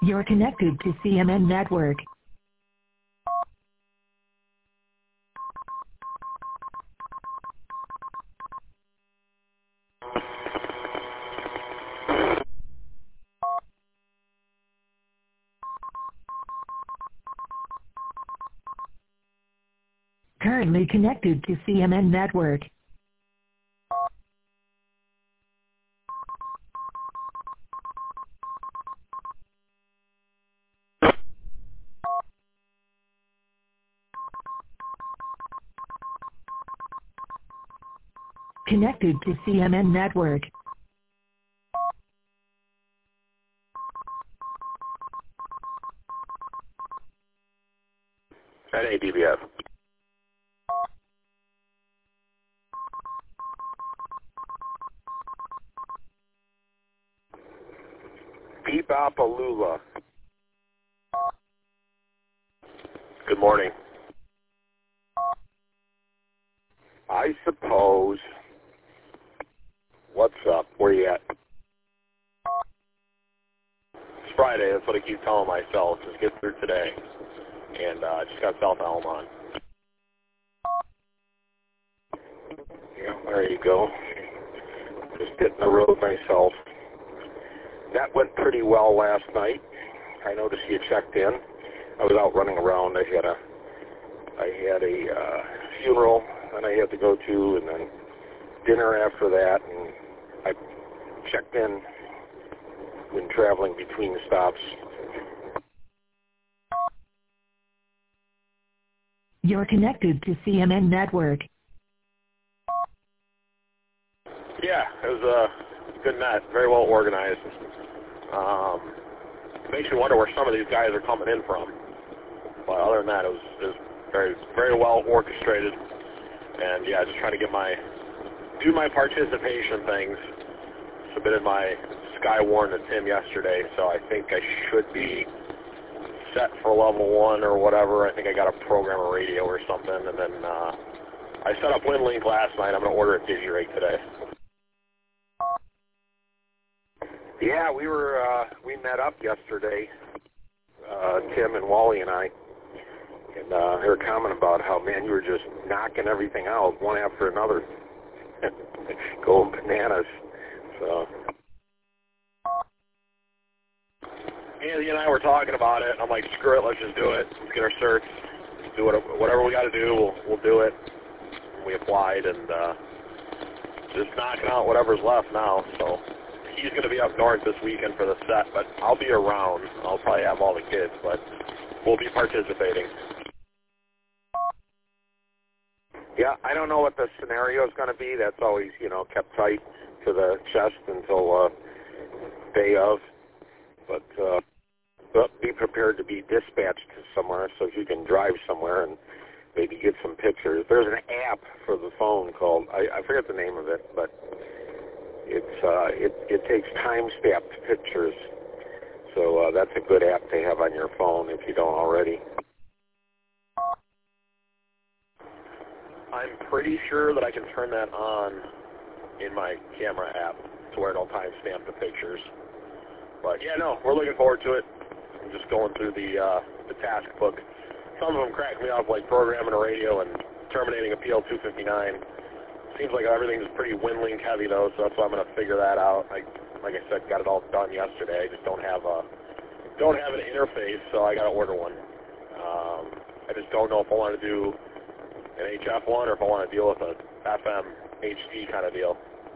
You're connected to CMN Network. Currently connected to CMN Network. Connected to CMN Network. At ADBF. Bebopalula. Good morning. I suppose. What's up? Where you at? It's Friday. That's what I keep telling myself. Just get through today. And just got South Elm on. Yeah, there you go. Just getting the road myself. That went pretty well last night. I noticed you checked in. I was out running around. I had a funeral that I had to go to, and then dinner after that, and I checked in when traveling between stops. You're connected to CMN Network. Yeah, it was a good night. Very well organized. Makes you wonder where some of these guys are coming in from. But other than that, it was very, very well orchestrated. And yeah, just trying to do my participation things. Submitted my Skywarn to Tim yesterday, so I think I should be set for level 1 or whatever. I think I got to program a radio or something, and then I set up WinLink last night. I'm going to order a DigiRig today. Yeah, we met up yesterday, Tim and Wally and I, and they were commenting about how, man, you were just knocking everything out one after another, going bananas. So Andy and I were talking about it. I'm like, screw it, let's just do it. Let's get our certs. Let's do whatever we got to do. We'll do it. And we applied, and just knocking out whatever's left now. So he's going to be up north this weekend for the set, but I'll be around. I'll probably have all the kids, but we'll be participating. Yeah, I don't know what the scenario is going to be. That's always, kept tight to the chest until day of. But be prepared to be dispatched to somewhere so you can drive somewhere and maybe get some pictures. There's an app for the phone called, I forget the name of it, but it takes time-stamped pictures. So that's a good app to have on your phone if you don't already. I'm pretty sure that I can turn that on in my camera app to where it'll timestamp the pictures. But yeah, no, we're looking forward to it. I'm just going through the task book. Some of them crack me up, like programming a radio and terminating a PL259. Seems like everything's pretty WinLink heavy though, so that's why I'm going to figure that out. Like I said, got it all done yesterday. I just don't have an interface, so I got to order one. I just don't know if I want to do an HF one or if I want to deal with a FM HD kind of deal.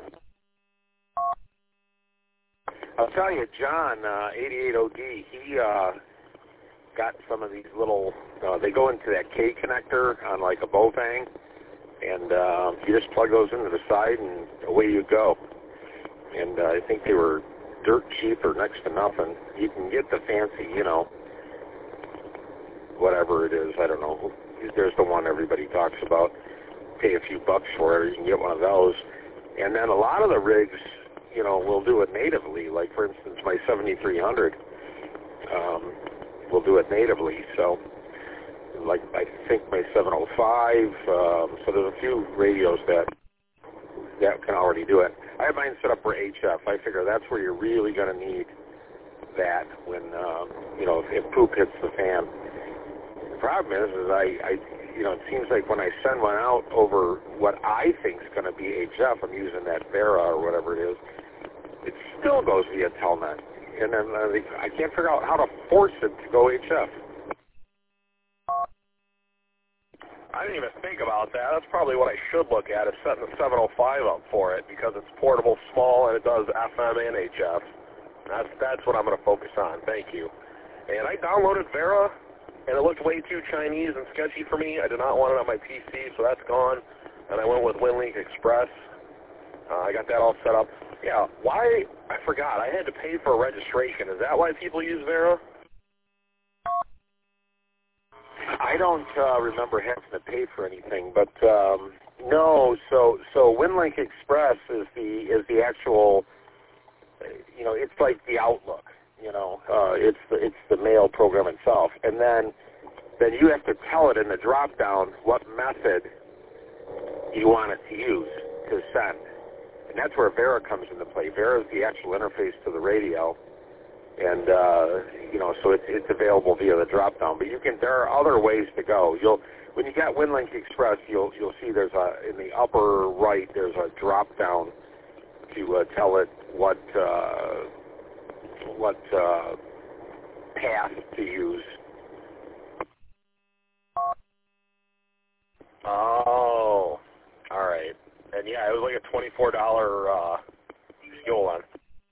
I'll tell you, John, 88OD, he got some of these little, they go into that K connector on like a Bofang, and you just plug those into the side and away you go. And I think they were dirt cheap or next to nothing. You can get the fancy, whatever it is, I don't know. There's the one everybody talks about. Pay a few bucks for it, or you can get one of those. And then a lot of the rigs, will do it natively. Like, for instance, my 7300 will do it natively. So, like, I think my 705, so there's a few radios that can already do it. I have mine set up for HF. I figure that's where you're really going to need that when, if poop hits the fan. The problem is it seems like when I send one out over what I think is going to be HF, I'm using that Vera or whatever it is, it still goes via Telnet. And then I can't figure out how to force it to go HF. I didn't even think about that. That's probably what I should look at, is setting the 705 up for it, because it's portable, small, and it does FM and HF. That's what I'm going to focus on. Thank you. And I downloaded Vera, and it looked way too Chinese and sketchy for me. I did not want it on my PC, so that's gone. And I went with WinLink Express. I got that all set up. Yeah, why? I forgot. I had to pay for a registration. Is that why people use Vera? I don't remember having to pay for anything, but no. So WinLink Express is the actual. It's like the Outlook. It's the mail program itself, and then you have to tell it in the drop down what method you want it to use to send, and that's where Vera comes into play. Vera is the actual interface to the radio. And so it's available via the drop down. But there are other ways to go. When you got WinLink Express, you'll see there's in the upper right there's a drop down to tell it what path to use. Oh, all right. And yeah, it was like a $24 hold on.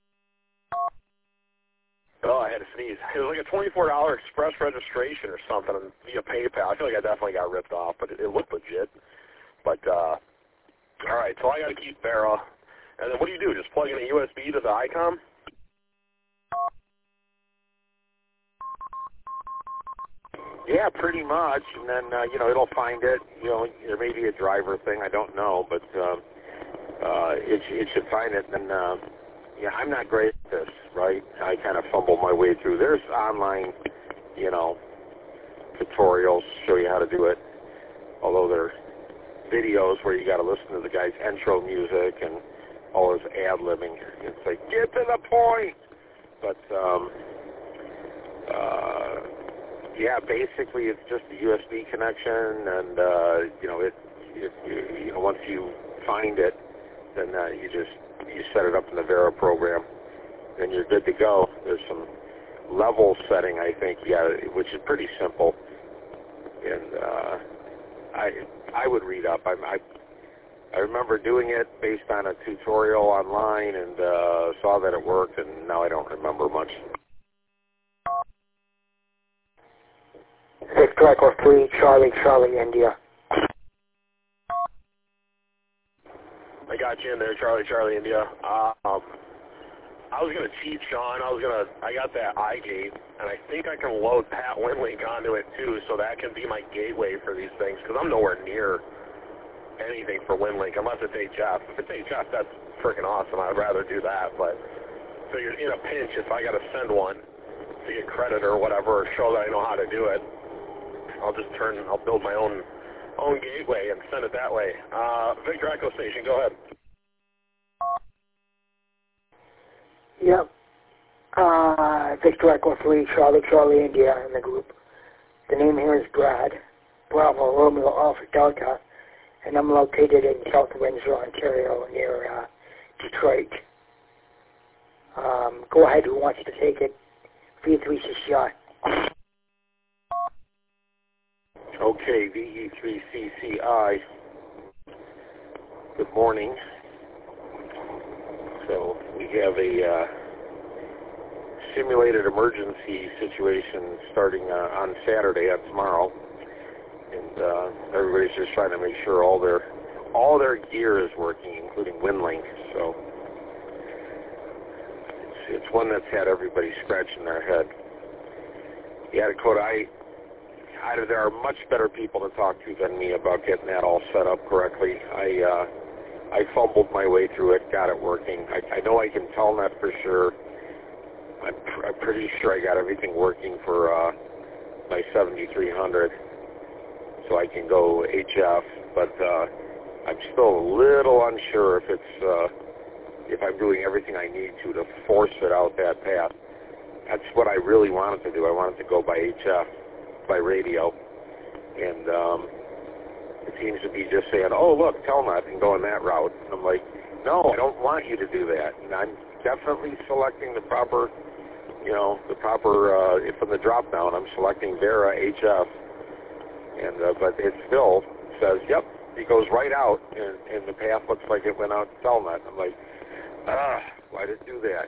Oh, I had to sneeze. It was like a $24 express registration or something via PayPal. I feel like I definitely got ripped off, but it looked legit. But, all right, so I got to keep Vera. And then what do? Just plug in a USB to the ICOM? Yeah, pretty much. And then, it'll find it. There may be a driver thing. I don't know, but it should find it. And then, yeah, I'm not great at this, right? I kind of fumble my way through. There's online, tutorials show you how to do it. Although there are videos where you got to listen to the guy's intro music and all his ad-libbing. It's like, get to the point! But, yeah, basically it's just a USB connection, and, once you find it, then you set it up in the Vera program, and you're good to go. There's some level setting, I think, which is pretty simple, and I would read up. I remember doing it based on a tutorial online, and saw that it worked, and now I don't remember much. Victor Echo 3, Charlie, India. I got you in there, Charlie, India. I was going to cheat, Sean. I got that iGate, and I think I can load Pat WinLink onto it, too, so that can be my gateway for these things, because I'm nowhere near anything for WinLink, unless it's HF. If it's HF, that's freaking awesome. I'd rather do that, but figured in a pinch, if I got to send one to get credit or whatever, or show that I know how to do it, I'll build my own gateway and send it that way. Victor Echo Station, go ahead. Yep. Victor Echo 3, Charlie, India in the group. The name here is Brad, Bravo, Romeo, Alpha, Delta, and I'm located in South Windsor, Ontario, near Detroit. Go ahead, who wants to take it? V3CCI. Okay, VE3CCI. Good morning. So we have a simulated emergency situation starting on Saturday, tomorrow, and everybody's just trying to make sure all their gear is working, including WinLink. So it's one that's had everybody scratching their head. Yeah, Dakota, there are much better people to talk to than me about getting that all set up correctly. I fumbled my way through it, got it working. I know I can tell that for sure. I'm pretty sure I got everything working for my 7300, so I can go HF. But I'm still a little unsure if I'm doing everything I need to force it out that path. that's what I really wanted to do. I wanted to go by HF, by radio, and it seems to be just saying, oh, look, Telnet, and going that route. And I'm like, no, I don't want you to do that. And I'm definitely selecting the proper, from the drop-down, I'm selecting Vera HF. And but it still says, yep, it goes right out, and the path looks like it went out to Telnet. I'm like, why did it do that?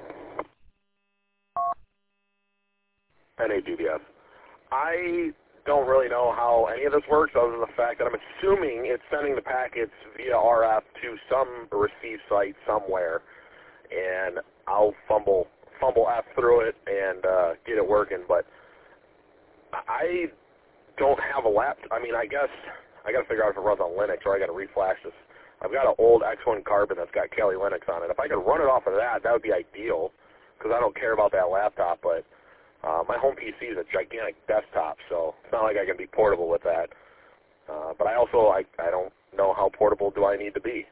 NAGDS. I don't really know how any of this works other than the fact that I'm assuming it's sending the packets via RF to some receive site somewhere, and I'll fumble F through it and get it working. But I don't have a laptop. I mean, I guess I got to figure out if it runs on Linux or I got to reflash this. I've got an old X1 Carbon that's got Kali Linux on it. If I could run it off of that, that would be ideal because I don't care about that laptop. But my home PC is a gigantic desktop, so it's not like I can be portable with that. But I don't know how portable do I need to be.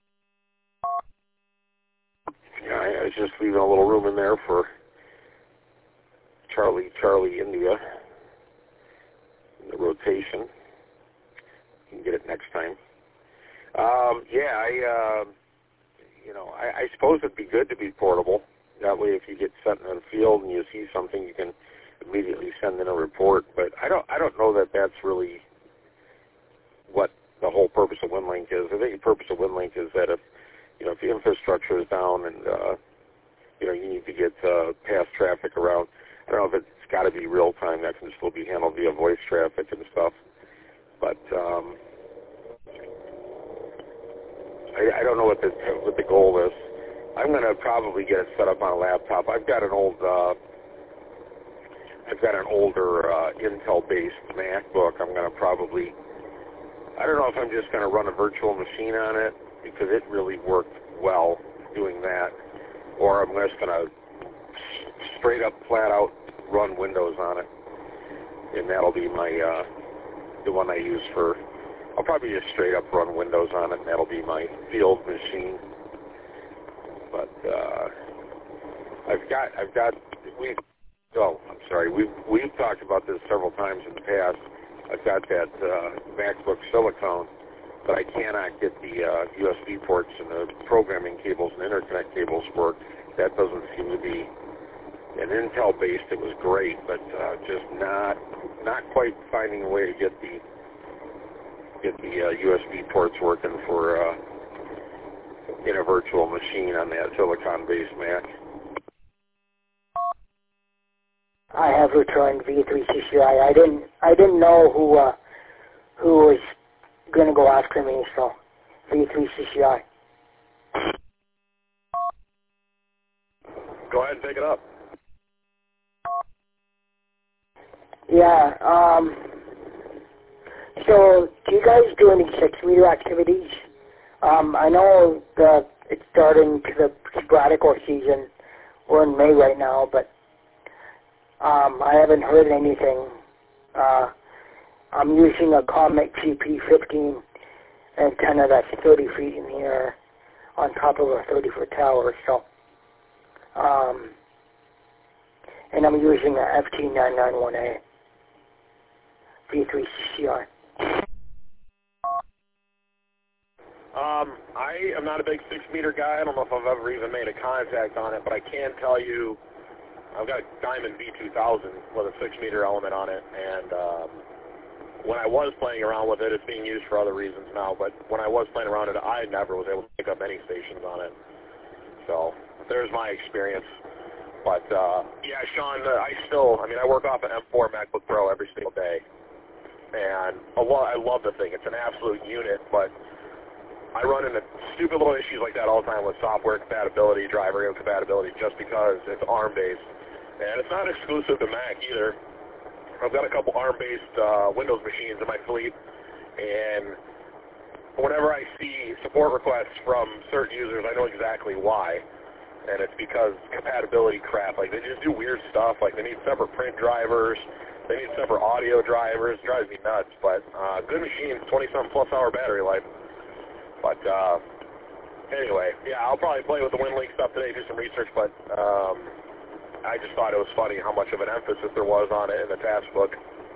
Yeah, I was just leaving a little room in there for Charlie India. The rotation. You can get it next time. I suppose it'd be good to be portable. That way, if you get sent in the field and you see something, you can immediately send in a report. But I don't know that that's really what the whole purpose of WinLink is. I think the purpose of WinLink is that if the infrastructure is down and you need to get past traffic around. I don't know if it's got to be real time. That can still be handled via voice traffic and stuff. But I don't know what the goal is. I'm going to probably get it set up on a laptop. I've got an older Intel-based MacBook. I'm going to probably, I don't know if I'm just going to run a virtual machine on it because it really worked well doing that, or I'm just going to straight up, flat out run Windows on it, and that'll be my the one I use for. I'll probably just straight up run Windows on it, and that'll be my field machine. But we've talked about this several times in the past. I've got that MacBook Silicone, but I cannot get the USB ports and the programming cables and interconnect cables work. That doesn't seem to be. And Intel-based, it was great, but just not quite finding a way to get the USB ports working for in a virtual machine on that Silicon-based Mac. I have returned V3CCI. I didn't know who was going to go after me, so V3CCI. Go ahead and pick it up. Yeah, so do you guys do any 6-meter activities? I know that it's starting to the sporadical season. We're in May right now, but I haven't heard anything. I'm using a Comet GP15 antenna that's 30 feet in the air on top of a 30-foot tower, so and I'm using a FT991A V3CCI. I am not a big 6-meter guy. I don't know if I've ever even made a contact on it, but I can tell you I've got a Diamond V2000 with a 6-meter element on it, and when I was playing around with it, it's being used for other reasons now, but when I was playing around it, I never was able to pick up any stations on it. So there's my experience. But, yeah, Sean, I work off an M4 MacBook Pro every single day, and I love the thing. It's an absolute unit, but I run into stupid little issues like that all the time with software compatibility, driver compatibility, just because it's ARM-based. And it's not exclusive to Mac either. I've got a couple ARM-based Windows machines in my fleet, and whenever I see support requests from certain users, I know exactly why. And it's because compatibility crap. Like, they just do weird stuff. Like, they need separate print drivers. They need separate audio drivers. It drives me nuts. But good machines, 20-something plus hour battery life. But anyway, yeah, I'll probably play with the WinLink stuff today, do some research. But I just thought it was funny how much of an emphasis there was on it in the task book.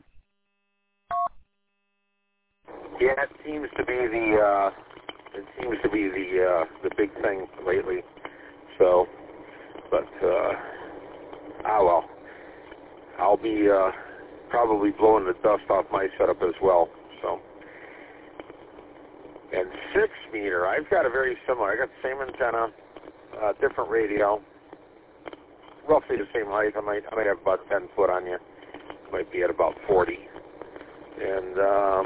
Yeah, it seems to be the big thing lately. So, but well, I'll be probably blowing the dust off my setup as well. So, and 6 meter, I've got a very similar. I got the same antenna, different radio, roughly the same height. I might have about 10 foot on you. Might be at about 40, and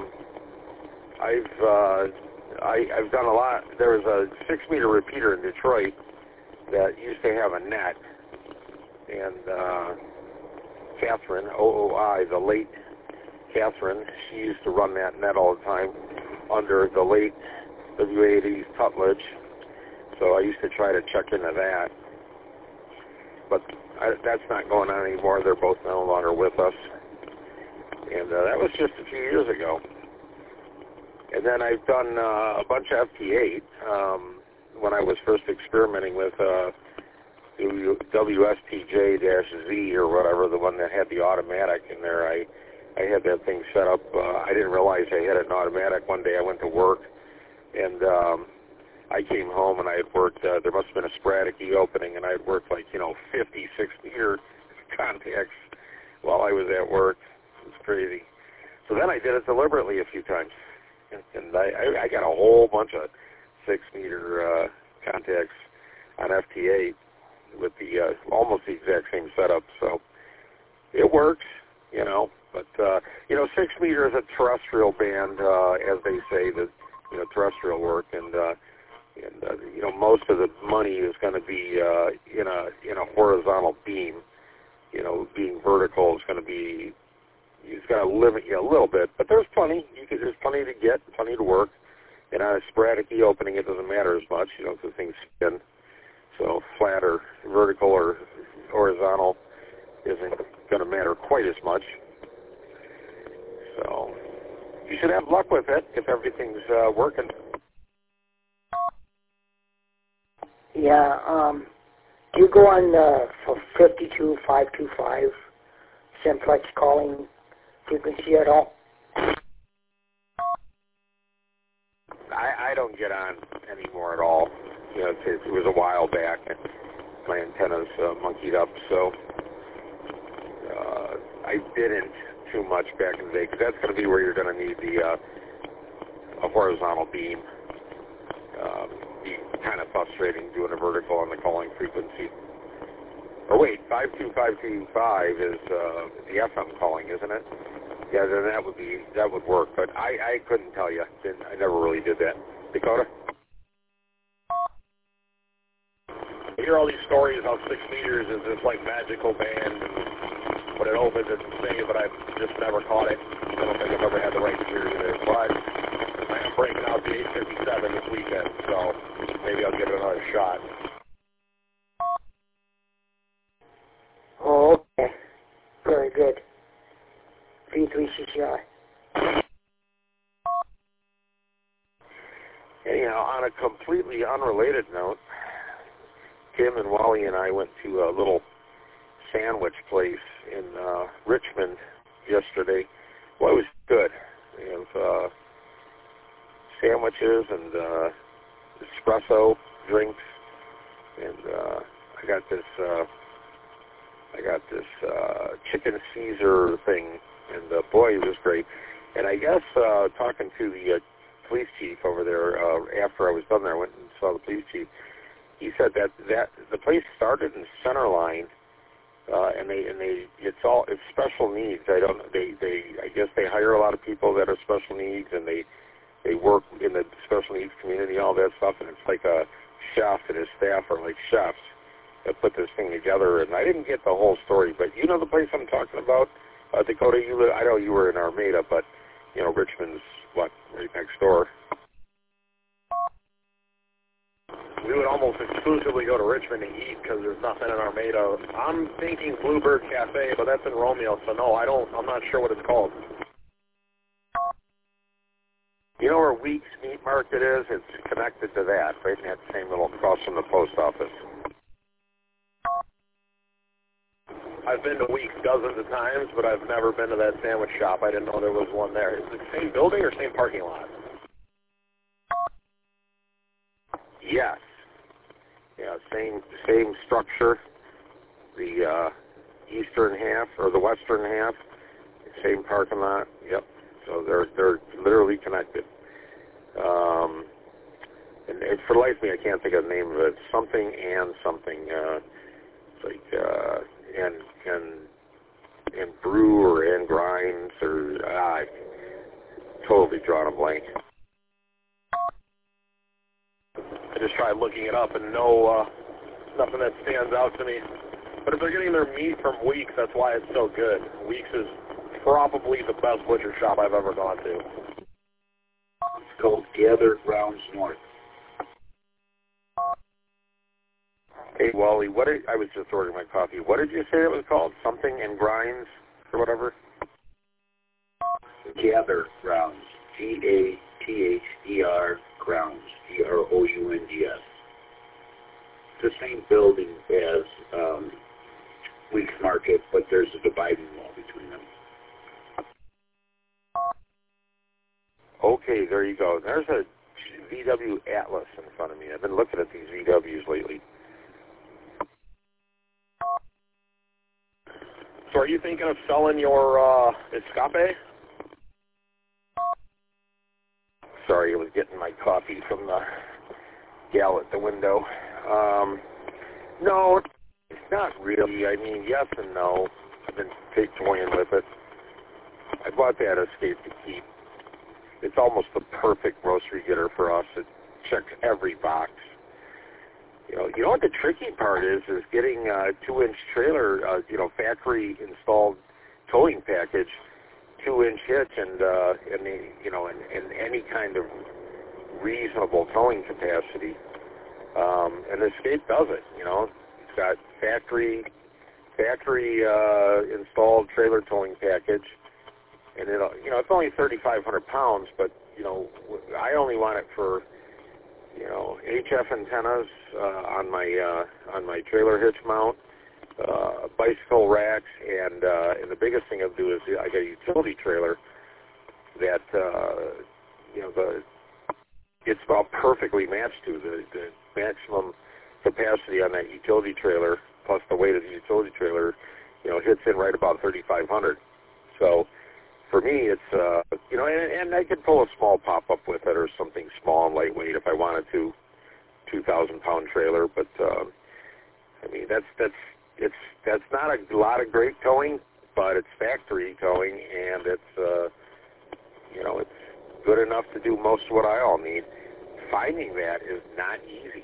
I've done a lot. There was a 6 meter repeater in Detroit that used to have a net, and Catherine, OOI, the late Catherine, she used to run that net all the time under the late W80's Tutledge. So I used to try to check into that. But that's not going on anymore. They're both no longer with us. And that was just a few years ago. And then I've done a bunch of FT8 when I was first experimenting with WSTJ-Z or whatever, the one that had the automatic in there. I had that thing set up. I didn't realize I had an automatic. One day I went to work, and I came home, and I had worked, there must have been a sporadic opening, and I had worked 50, 6 meter contacts while I was at work. It was crazy. So then I did it deliberately a few times, and I got a whole bunch of 6 meter contacts on FT8 with the almost the exact same setup. So it works, but 6 meter is a terrestrial band, as they say, that terrestrial work, and most of the money is going to be in a horizontal beam. Being vertical is going to be, it's going to limit you a little bit, but there's plenty. There's plenty to get, plenty to work. And on a sporadic opening, it doesn't matter as much, because things spin. So flat or vertical or horizontal isn't going to matter quite as much. So you should have luck with it if everything's working. Yeah, do you go on for 52525 simplex calling frequency at all? I don't get on anymore at all. It was a while back. My antennas monkeyed up, so I didn't too much back in the day, because that's going to be where you're going to need a horizontal beam. Be kind of frustrating doing a vertical on the calling frequency. Or wait, 52525 is the FM calling, isn't it? Yeah, then that would work. But I couldn't tell you. I never really did that. Dakota? I hear all these stories how 6 meters is this magical band, and when it opens it's insane, but I've just never caught it. I don't think I've ever had the right ears in it. But I'm breaking out the 857 this weekend, so maybe I'll give it another shot. Oh, okay. Very good. V3CCI. Anyhow, on a completely unrelated note, Tim and Wally and I went to a little sandwich place in Richmond yesterday. Well, it was good. We have sandwiches and espresso drinks, and I got this chicken Caesar thing, and boy, it was great. And I guess talking to the police chief over there, after I was done there, I went and saw the police chief. He said that the place started in Centerline, and it's special needs. I guess they hire a lot of people that are special needs, and they work in the special needs community, all that stuff. And it's like a chef and his staff are like chefs that put this thing together. And I didn't get the whole story, but you know the place I'm talking about, Dakota. I know you were in Armada, but Richmond's right next door. We would almost exclusively go to Richmond to eat because there's nothing in Armada. I'm thinking Bluebird Cafe, but that's in Romeo, so no, I'm not sure what it's called. You know where Weeks Meat Market is? It's connected to that, right in that same little, across from the post office. I've been to Weeks dozens of times, but I've never been to that sandwich shop. I didn't know there was one there. Is it the same building or same parking lot? Yes. Yeah, same structure. The eastern half or the western half, same parking lot. Yep. So they're literally connected. And for the life of me, I can't think of the name of it. Something and something. It's like and brew or and grinds or I totally drawn a blank. I just tried looking it up and nothing that stands out to me. But if they're getting their meat from Weeks, that's why it's so good. Weeks is probably the best butcher shop I've ever gone to. It's called Gather Grounds North. Hey, Wally, I was just ordering my coffee. What did you say it was called? Something and Grinds or whatever? Gather Grounds. G-A-T-H-E-R Grounds. G-R-O-U-N-D-S. It's the same building as Weeks Market, but there's a dividing wall between them. Okay, there you go. There's a VW Atlas in front of me. I've been looking at these VWs lately. So are you thinking of selling your Escape? Sorry, I was getting my coffee from the gal at the window. No, it's not really. I mean, yes and no. I've been toying with it. I bought that Escape to keep. It's almost the perfect grocery getter for us. It checks every box. You know what the tricky part is getting a 2-inch trailer, factory installed towing package, 2-inch hitch, and any kind of reasonable towing capacity. And Escape does it. It's got factory installed trailer towing package, and it's only 3,500 pounds, but I only want it for HF antennas on my trailer hitch mount, bicycle racks, and the biggest thing I'll do is I got a utility trailer that it's about perfectly matched to the maximum capacity on that utility trailer plus the weight of the utility trailer, hits in right about 3,500. So for me, it's and I could pull a small pop-up with it or something small and lightweight if I wanted to, 2,000-pound trailer. But I mean that's not a lot of great towing, but it's factory towing, and it's it's good enough to do most of what I all need. Finding that is not easy.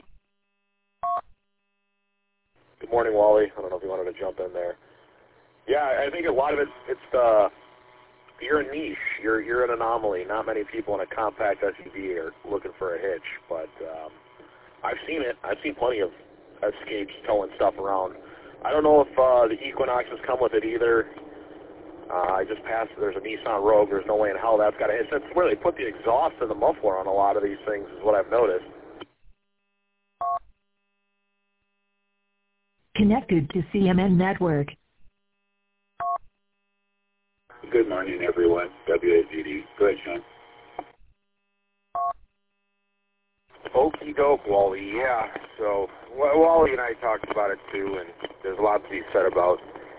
Good morning, Wally. I don't know if you wanted to jump in there. Yeah, I think a lot of it's you're a niche. You're an anomaly. Not many people in a compact SUV are looking for a hitch, but I've seen it. I've seen plenty of Escapes towing stuff around. I don't know if the Equinoxes come with it either. I just passed. There's a Nissan Rogue. There's no way in hell that's got a hitch. That's where they put the exhaust and the muffler on a lot of these things, is what I've noticed. Connected to CMN Network. Good morning, everyone. WAGD. Go ahead, Sean. Okie doke, Wally. Yeah. So Wally and I talked about it too, and there's a lot to be said about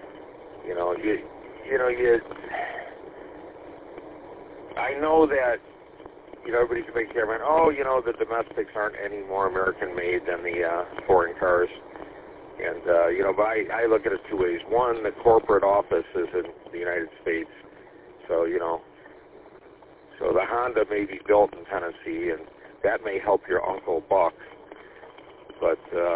I know that everybody can make the argument, the domestics aren't any more American made than the foreign cars. And, but I look at it two ways. One, the corporate office is in the United States. So, so the Honda may be built in Tennessee, and that may help your Uncle Buck. But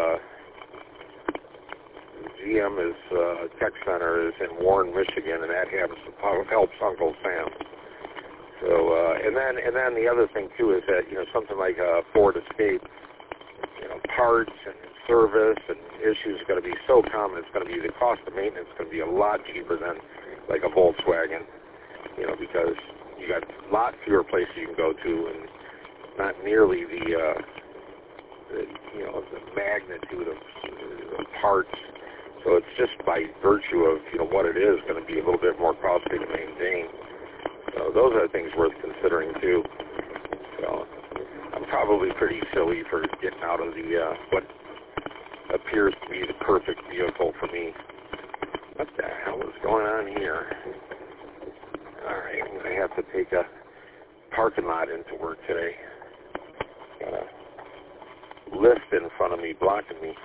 GM Tech Center is in Warren, Michigan, and that helps Uncle Sam. So, and then the other thing, too, is that, something like a Ford Escape, parts and service and issues are going to be so common. It's going to be the cost of maintenance is going to be a lot cheaper than like a Volkswagen, because you got a lot fewer places you can go to, and not nearly the magnitude of parts, So it's just by virtue of, what it is going to be a little bit more costly to maintain. So those are things worth considering too. So I'm probably pretty silly for getting out of the what appears to be the perfect vehicle for me. What the hell is going on here? Alright, I'm going to have to take a parking lot into work today. Got a lift in front of me blocking me.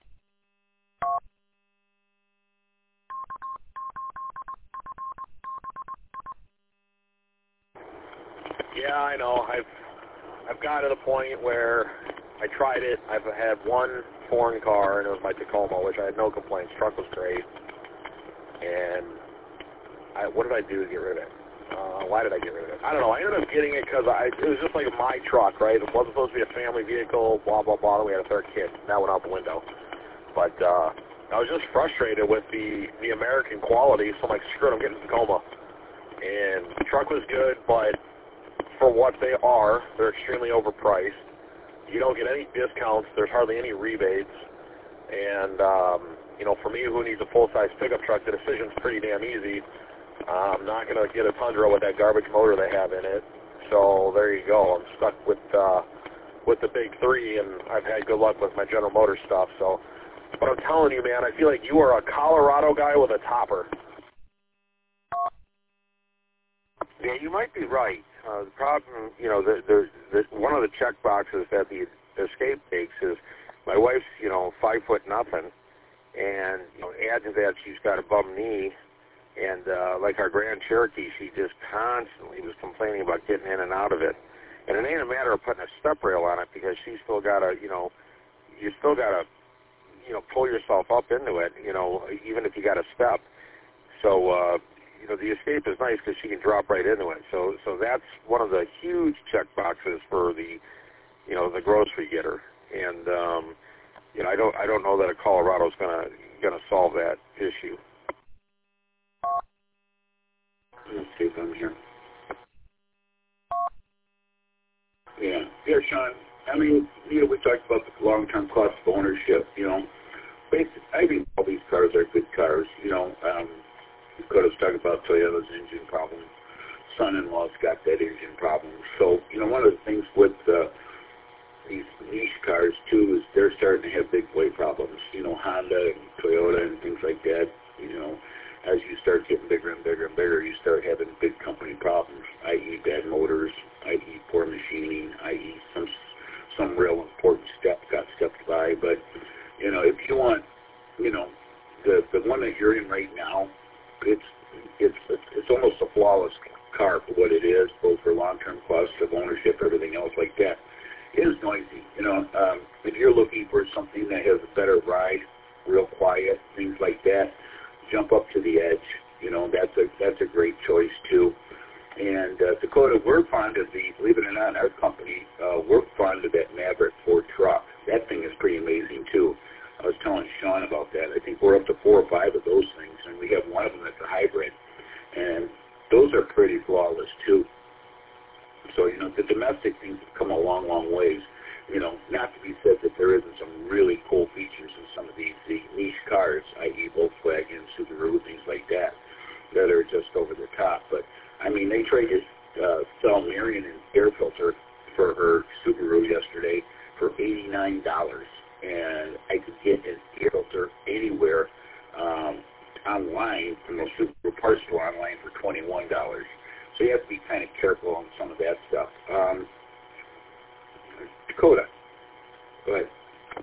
Yeah, I know. I've got to the point where I tried it. I've had one foreign car, and it was my Tacoma, which I had no complaints. Truck was great. And what did I do to get rid of it? Why did I get rid of it? I don't know. I ended up getting it because it was just like my truck, right? It wasn't supposed to be a family vehicle, blah, blah, blah. Then we had a third kid. That went out the window. But I was just frustrated with the American quality, so I'm like, screw it, I'm getting a Tacoma. And the truck was good, but for what they are, they're extremely overpriced. You don't get any discounts. There's hardly any rebates. And, for me, who needs a full-size pickup truck, the decision's pretty damn easy. I'm not going to get a Tundra with that garbage motor they have in it. So there you go. I'm stuck with the big three, and I've had good luck with my General Motors stuff. So, but I'm telling you, man, I feel like you are a Colorado guy with a topper. Yeah, you might be right. The problem, one of the check boxes that the Escape takes is my wife's, 5 foot nothing, and add to that she's got a bum knee, and like our Grand Cherokee, she just constantly was complaining about getting in and out of it. And it ain't a matter of putting a step rail on it because she's still got to, you still got to, pull yourself up into it, even if you got a step. So, the Escape is nice because she can drop right into it. So that's one of the huge check boxes for the, the grocery getter. And, I don't know that a Colorado's gonna solve that issue. Let's see if I'm here. Yeah, Sean. I mean, we talked about the long-term cost of ownership. Basically, I think all these cars are good cars. Dakota's talking about Toyota's engine problem. Son-in-law's got that engine problem. So, one of the things with these niche cars, too, is they're starting to have big weight problems. Honda and Toyota and things like that, as you start getting bigger and bigger and bigger, you start having big company problems, i.e. bad motors, i.e. poor machining, i.e. some real important step got stepped by. But, if you want, the one that you're in right now, it's almost a flawless car for what it is, both for long-term cost of ownership, everything else like that. It is noisy. If you're looking for something that has a better ride, real quiet, things like that, jump up to the Edge. That's a great choice too. And Dakota, we're fond of believe it or not, our company, we're fond of that Maverick Ford truck. That thing is pretty amazing too. I was telling Sean about that. I think we're up to 4 or 5 of those things, and we have one of them that's a hybrid. And those are pretty flawless too. So, the domestic things have come a long, long ways. Not to be said that there isn't some really cool features in some of these niche cars, i.e. Volkswagen, Subaru, things like that are just over the top. But, I mean, they traded Sal Marion an air filter for her Subaru yesterday for $89. And I could get an air filter anywhere online from the Subaru parts store online for $21. So you have to be kind of careful on some of that stuff. Dakota, go ahead.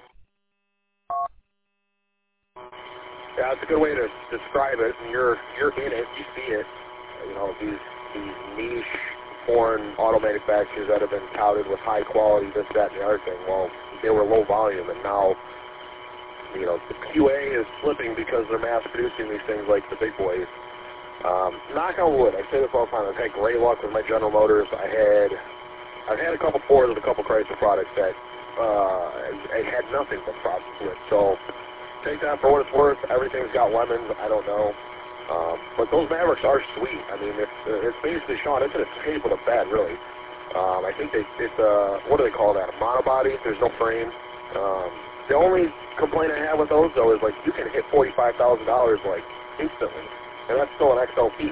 Yeah, it's a good way to describe it. And you're in it, you see it. These niche foreign auto manufacturers that have been touted with high quality, this, that, and the other thing. Well, they were low volume, and now, the QA is slipping because they're mass producing these things like the big boys. Knock on wood, I say this all the time, I've had great luck with my General Motors. I've had a couple Fords and a couple Chrysler products that I had nothing but problems with. So take that for what it's worth. Everything's got lemons. I don't know. But those Mavericks are sweet. I mean, it's basically, Sean, it's an Escape with a bed, really. I think it's what do they call that? A monobody. There's no frame. The only complaint I have with those, though, is, like, you can hit $45,000, like, instantly, and that's still an XLT.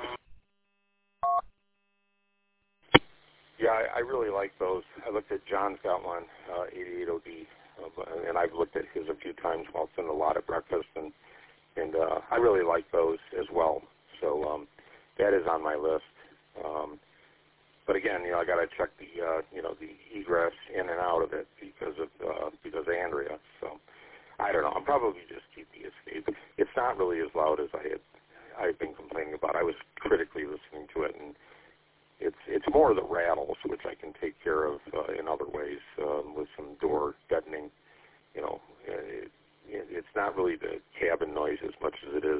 Yeah, I really like those. I looked at John's got one, 88OD, and I've looked at his a few times while it's in the lot at breakfast, and I really like those as well. So that is on my list. But again, I got to check the the egress in and out of it because of Andrea. So I don't know. I'll probably just keep the Escape. It's not really as loud as I've been complaining about. I was critically listening to it, and it's more the rattles, which I can take care of in other ways with some door deadening. It's not really the cabin noise as much as it is.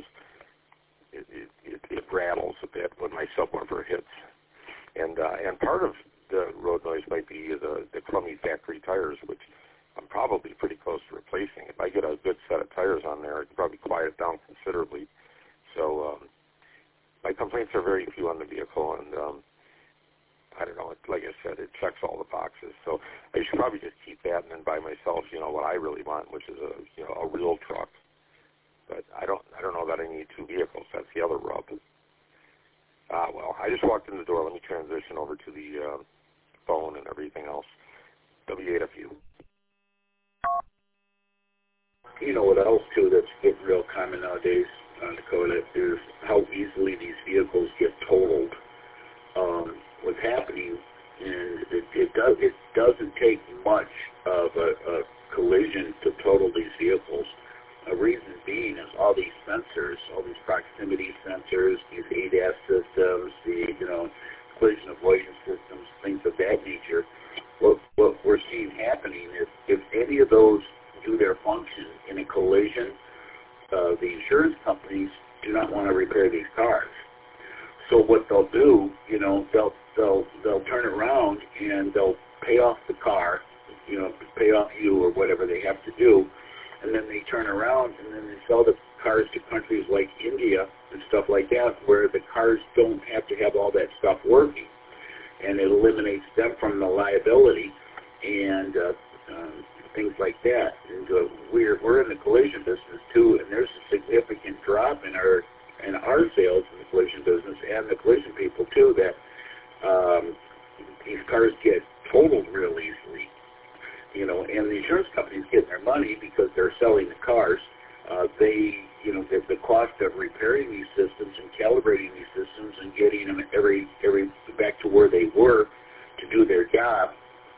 It rattles a bit when my subwoofer hits. And part of the road noise might be the crummy factory tires, which I'm probably pretty close to replacing. If I get a good set of tires on there, I can probably quiet it down considerably. So my complaints are very few on the vehicle, and I don't know. Like I said, it checks all the boxes. So I should probably just keep that and then buy myself, what I really want, which is a real truck. But I don't know that I need two vehicles. That's the other rub. Well, I just walked in the door. Let me transition over to the phone and everything else. W8FU. You know what else, too, that's getting real common nowadays, Dakota, is how easily these vehicles get totaled. What's happening is it doesn't take much of a collision to total these vehicles. A reason being is all these sensors, all these proximity sensors, these ADAS systems, the collision avoidance systems, things of that nature. What we're seeing happening is if any of those do their function in a collision, the insurance companies do not want to repair these cars. So what they'll do, they'll turn around and they'll pay off the car, pay off you or whatever they have to do. And then they turn around and then they sell the cars to countries like India and stuff like that, where the cars don't have to have all that stuff working, and it eliminates them from the liability and things like that. And we're in the collision business too, and there's a significant drop in our sales in the collision business and the collision people too. That these cars get totaled real easily. And the insurance companies get their money because they're selling the cars. The cost of repairing these systems and calibrating these systems and getting them every back to where they were to do their job,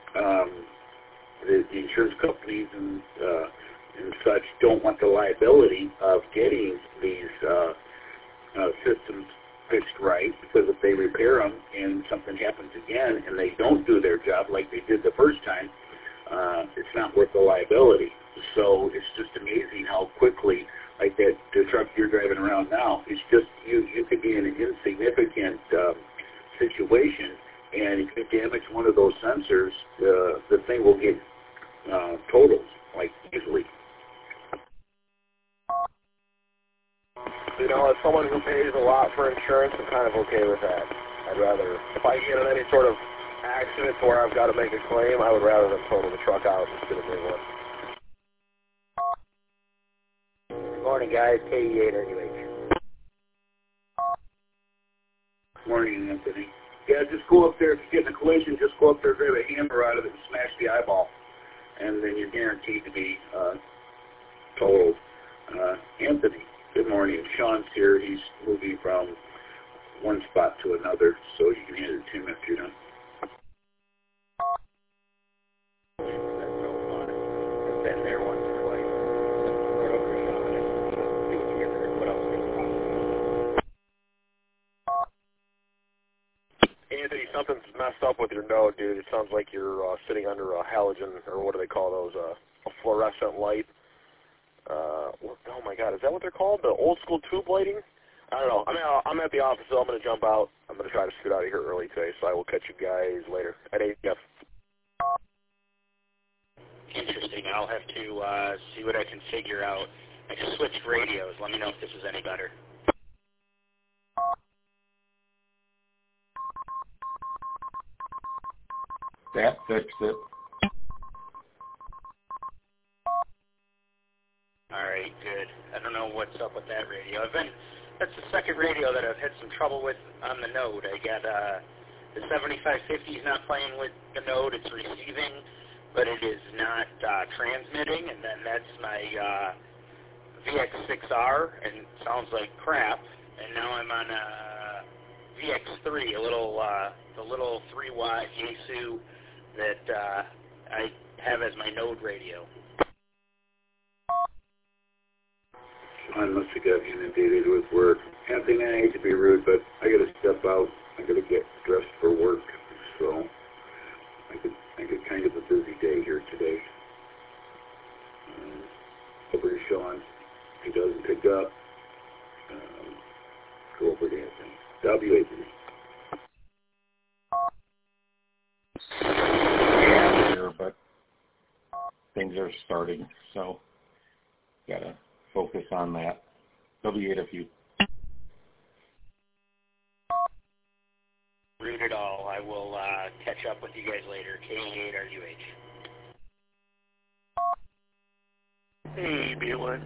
the insurance companies and such don't want the liability of getting these systems fixed right, because if they repair them and something happens again and they don't do their job like they did the first time, it's not worth the liability. So it's just amazing how quickly, like the truck you're driving around now, it's just you could be in an insignificant situation, and if you damage one of those sensors, the thing will get totaled like easily. As someone who pays a lot for insurance, I'm kind of okay with that. I'd rather, if I get in any sort of accident where I've got to make a claim, I would rather them total the truck out instead of new one. Good morning, guys. KE8RUH. Morning, Anthony. Yeah, just go up there. If you get in a collision, just go up there, grab a hammer out of it, and smash the eyeball, and then you're guaranteed to be totaled. Anthony, good morning. Sean's here. He's moving from one spot to another, so you can hand it to him after you're done. Been there once or twice. Run over to Sean and see what you get there. What else is possible? Anthony, something's messed up with your node, dude. It sounds like you're sitting under a halogen, or what do they call those, a fluorescent light. Oh my God, is that what they're called? The old school tube lighting? I don't know. I'm at the office, so I'm going to jump out. I'm going to try to scoot out of here early today, so I will catch you guys later at 8. Yep. Interesting. I'll have to see what I can figure out. I just switched radios. Let me know if this is any better. That fixed it. good. I don't know what's up with that radio. That's the second radio that I've had some trouble with on the Node. I got the 7550 is not playing with the Node. It's receiving, but it is not transmitting. And then that's my VX6R, and it sounds like crap. And now I'm on a VX3, the little 3-watt Yaesu that I have as my Node radio. I must have got inundated with work. Anthony, I hate to be rude, but I got to step out. I got to get dressed for work, so I got kind of a busy day here today. Over to Sean. If he doesn't pick up, go over to Anthony. W, Anthony. Yeah, here, but things are starting, so gotta focus on that. W8 if you. Read it all. I will catch up with you guys later. K8RUH. Hey, B1.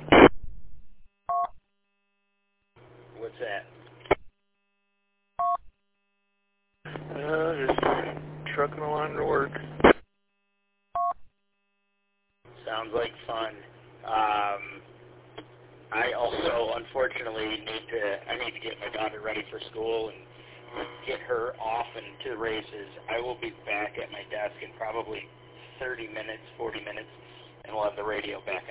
What's that? Just trucking along to work. Sounds like fun. I also, unfortunately, need to get my daughter ready for school and get her off into the races. I will be back at my desk in probably 30 minutes, 40 minutes, and we'll have the radio back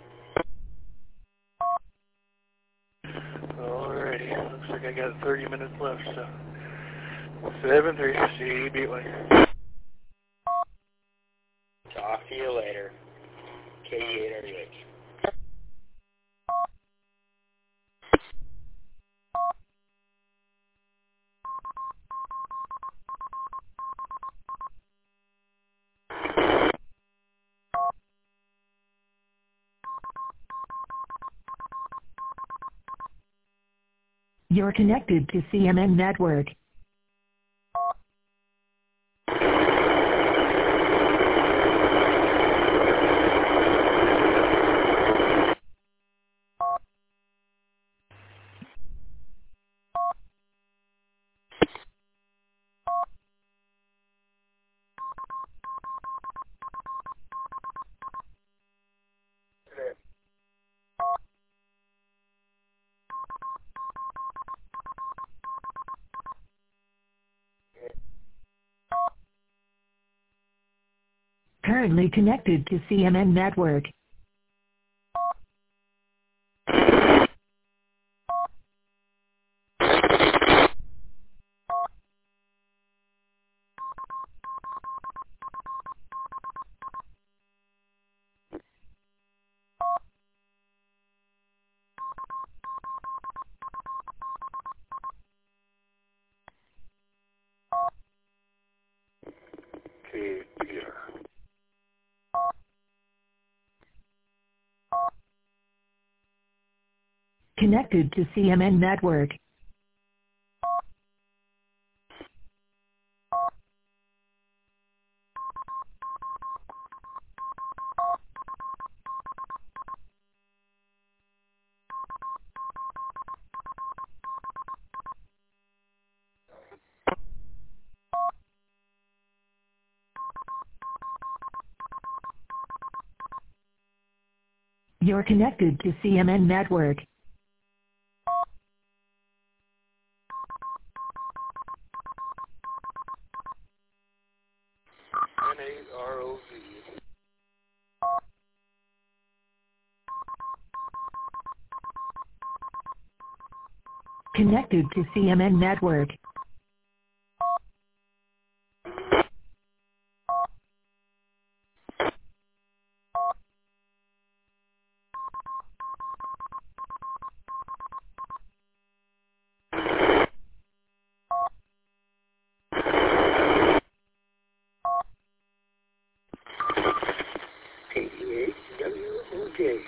on. Alrighty, looks like I got 30 minutes left, so 7-3, see, beat one. Talk to you later. K8RUH. You're connected to CMN Network. Currently connected to CMN Network. Connected to CMN Network. You're connected to CMN Network. N-A-R-O-V. Connected to CMN Network. K-E-A-W-O-J.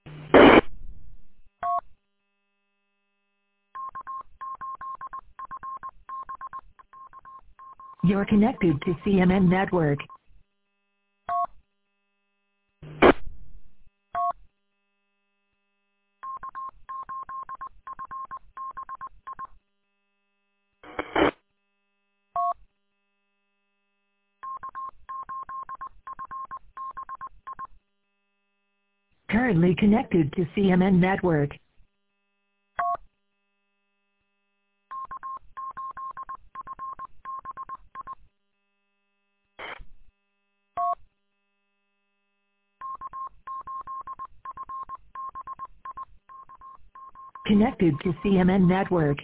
You're connected to CMN Network. Currently connected to CMN Network. Connected to CMN Network.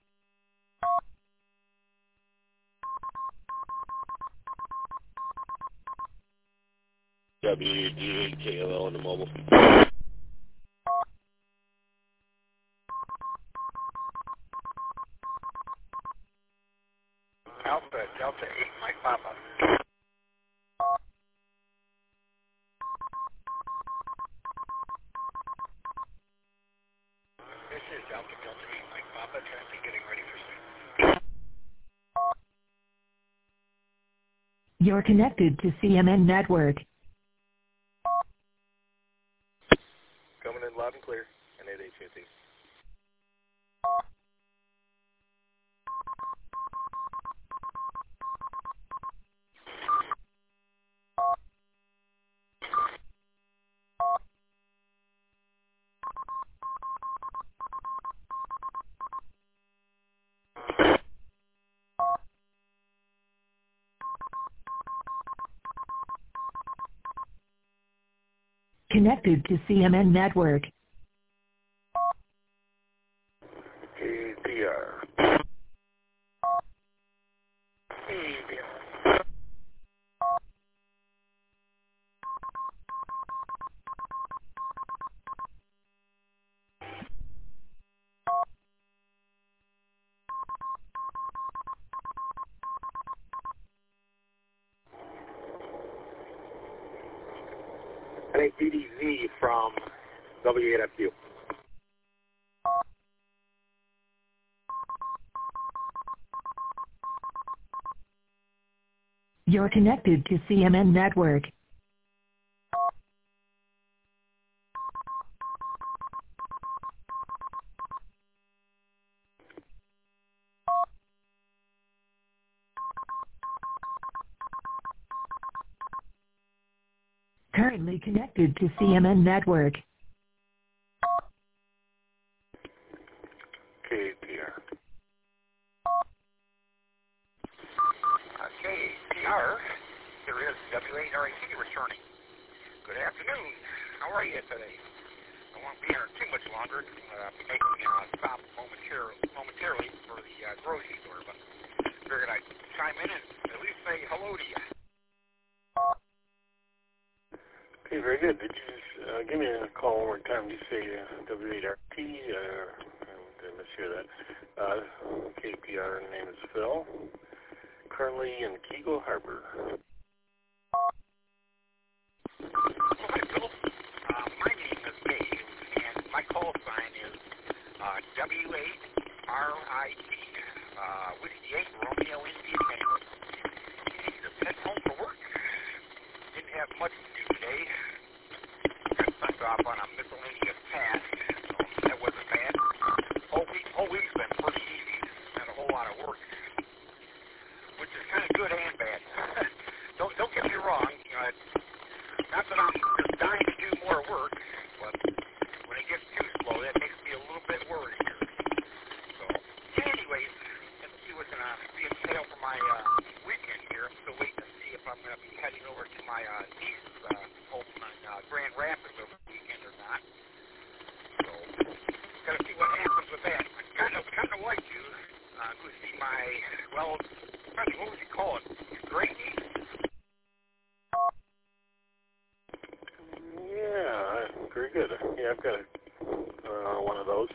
WD8KLL on the mobile. Alpha, Delta 8, Mike Papa. This is Delta 8, Mike Papa, traffic getting ready for stream. You're connected to CMN Network. Coming in loud and clear, and at AT&T. Connected to CMN Network. APR. Hey, DDZ from W8FQ. You're connected to CMN Network. Currently connected to CMN Network. KPR. KPR, here is W8RAC returning. Good afternoon. How are you today? I won't be here too much longer. I'll be making stop momentarily for the grocery store, but figured I'd chime in and at least say hello to you. Okay, very good. Did you just give me a call one more time? Did you say W8RT? I mishear that. KPR, name is Phil. Currently in Keego Harbor. Hi, Phil. My name is Dave, and my call sign is W8RIT, Whiskey 8, Romeo Indian Tango. Just heading home from work. Didn't have much to do today. Got sent off on a miscellaneous task, so that wasn't bad. Whole week's been pretty easy. Not a whole lot of work, which is kind of good and bad. Don't get me wrong. Not that I'm just dying to do more work, but when it gets too slow, that makes me a little bit worried. So, anyways, let's see what's going to be entailed for my weekend here. I'm still waiting to see if I'm going to be heading over to my niece's home in Grand Rapids over the weekend or not. So, got to see what happens with that. I kind of like to go see my, well, what would you call it? Great niece. Yeah, very good. Yeah, I've got one of those.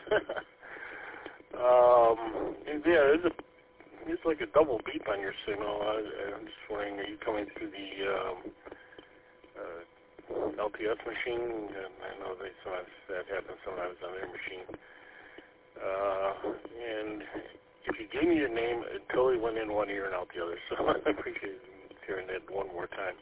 Yeah, there's like a double beep on your signal. I'm just wondering, are you coming through the LTS machine, and I know that happens sometimes on their machine. And if you gave me your name, it totally went in one ear and out the other, so I appreciate hearing that one more time.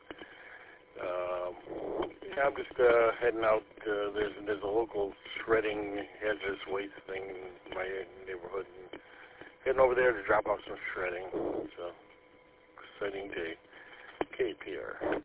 Yeah, I'm just heading out. There's a local shredding hazardous waste thing in my neighborhood. And heading over there to drop off some shredding. So, exciting day. KPR.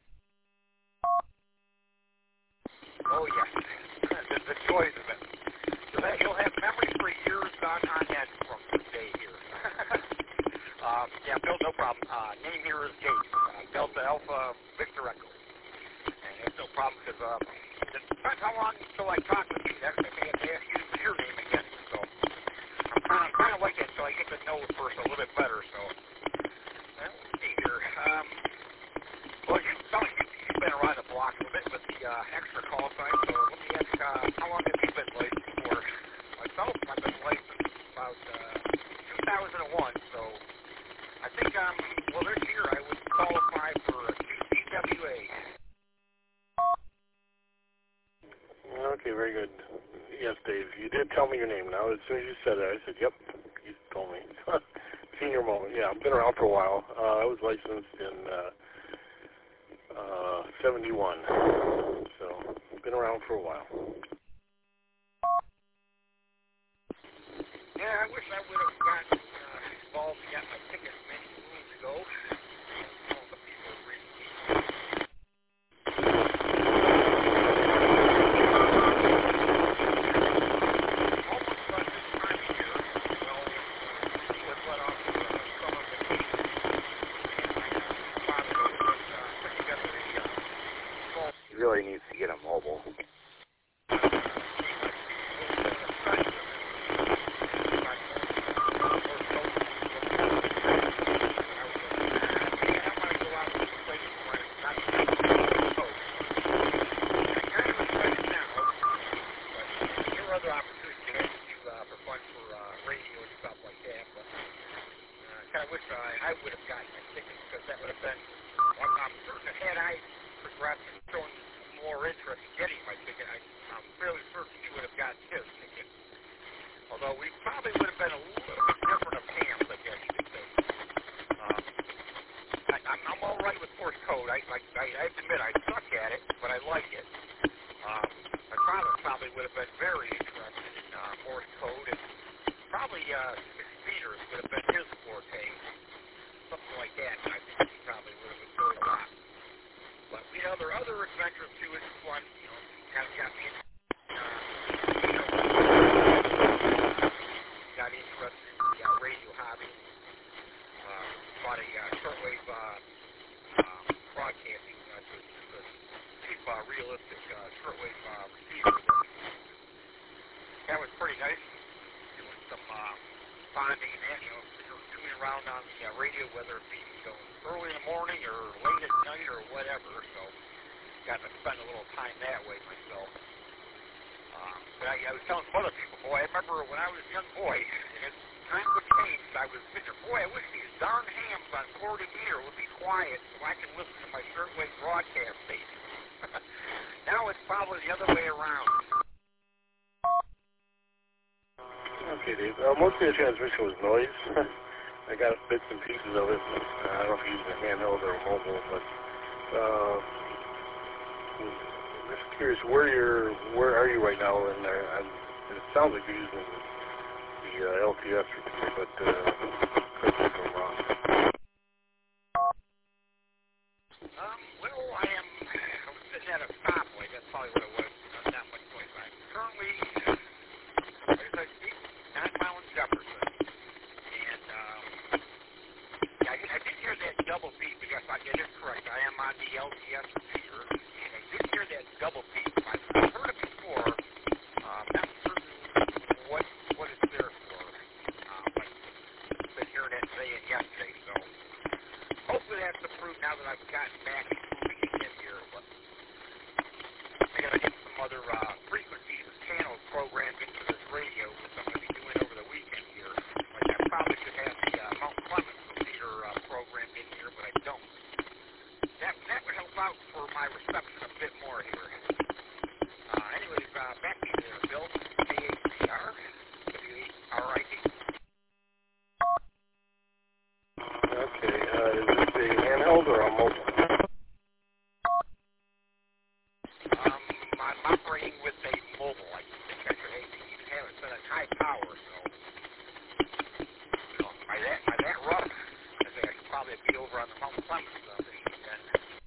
Oh, yes. The joys of it. So that you'll have memories for years on end from today here. Yeah, Bill, no problem. Name here is Dave. Delta Alpha Victor Echo. And it's no problem because it depends how long until I talk with you. That's I may have to ask you your name again. So I'm kind of like that, so I get to know it first a little bit better. So let's see here. Well, you've been around the block a little bit with the extra call sign. So let me ask, how long have you been licensed for? Myself, I've been licensed about 2001. So I think well, this year I would qualify for a QCWA. Okay, very good. Yes, Dave, you did tell me your name. Now, as soon as you said it, I said, yep, you told me. Senior moment. Yeah, I've been around for a while. I was licensed in 71, so I've been around for a while. Yeah, I wish I would have gotten involved and got my ticket many moons ago. All the people really almost about this time of year, well, was let off the summer vacation. And my father was put together a fall. He really needs to get a mobile. I would have gotten my tickets because that would have been, I'm certain had I progressed and shown more interest in getting my ticket, I'm fairly certain he would have gotten his ticket. Although we probably would have been a little bit different of camps, I guess you could say. I'm all right with Morse code. I admit I suck at it, but I like it. My father probably would have been very interested in Morse code, and probably 6 meters would have been his forte. Something like that, I think he probably would have enjoyed a lot. But we know there are other adventures too. It's fun, you know, kind of got me in, got interested in the radio hobby. Bought a shortwave broadcasting to cheap, realistic shortwave receiver. That was pretty nice. Doing some bonding and that, you know, tuning around on the radio, whether it be early in the morning or late at night or whatever. So got to spend a little time that way myself. But I was telling some other people, boy, I remember when I was a young boy, and as time would change, I was thinking, boy, I wish these darn hams on 40 meter would be quiet so I can listen to my shortwave broadcast station. Now it's probably the other way around. Okay, Dave. Most of the transmission was noise. I got bits and pieces of it. I don't know if you're using a handheld or a mobile, but I'm just curious where are you right now in there? It sounds like you're using the LTS repeater, but correct me if I'm wrong. Well, I was sitting at a stoplight. That's probably what it was. Not much noise. I'm currently, as I speak, 9 Mile in Jefferson. And I did hear that double beep, because it is correct. I am on the LTS repeater. And I did hear that double beep. I've heard it before. Not certain what it's there for. But I've been hearing that today and yesterday. So hopefully that's approved now that I've gotten back and moving again here. But I got to get some other frequencies and channels programmed into this radio, which I'm going to be doing over the weekend here. Like I probably should have the Mount Clemens repeater programmed in here, but I don't. That would help out for my reception of a bit more here. Anyways, back to you there, Bill. KACR, WRIT. Okay, is this a handheld or a mobile? I'm operating with a mobile. I think I should even have it set at high power, so by that rough, I think I should probably be over on the Mount Clemens machine then.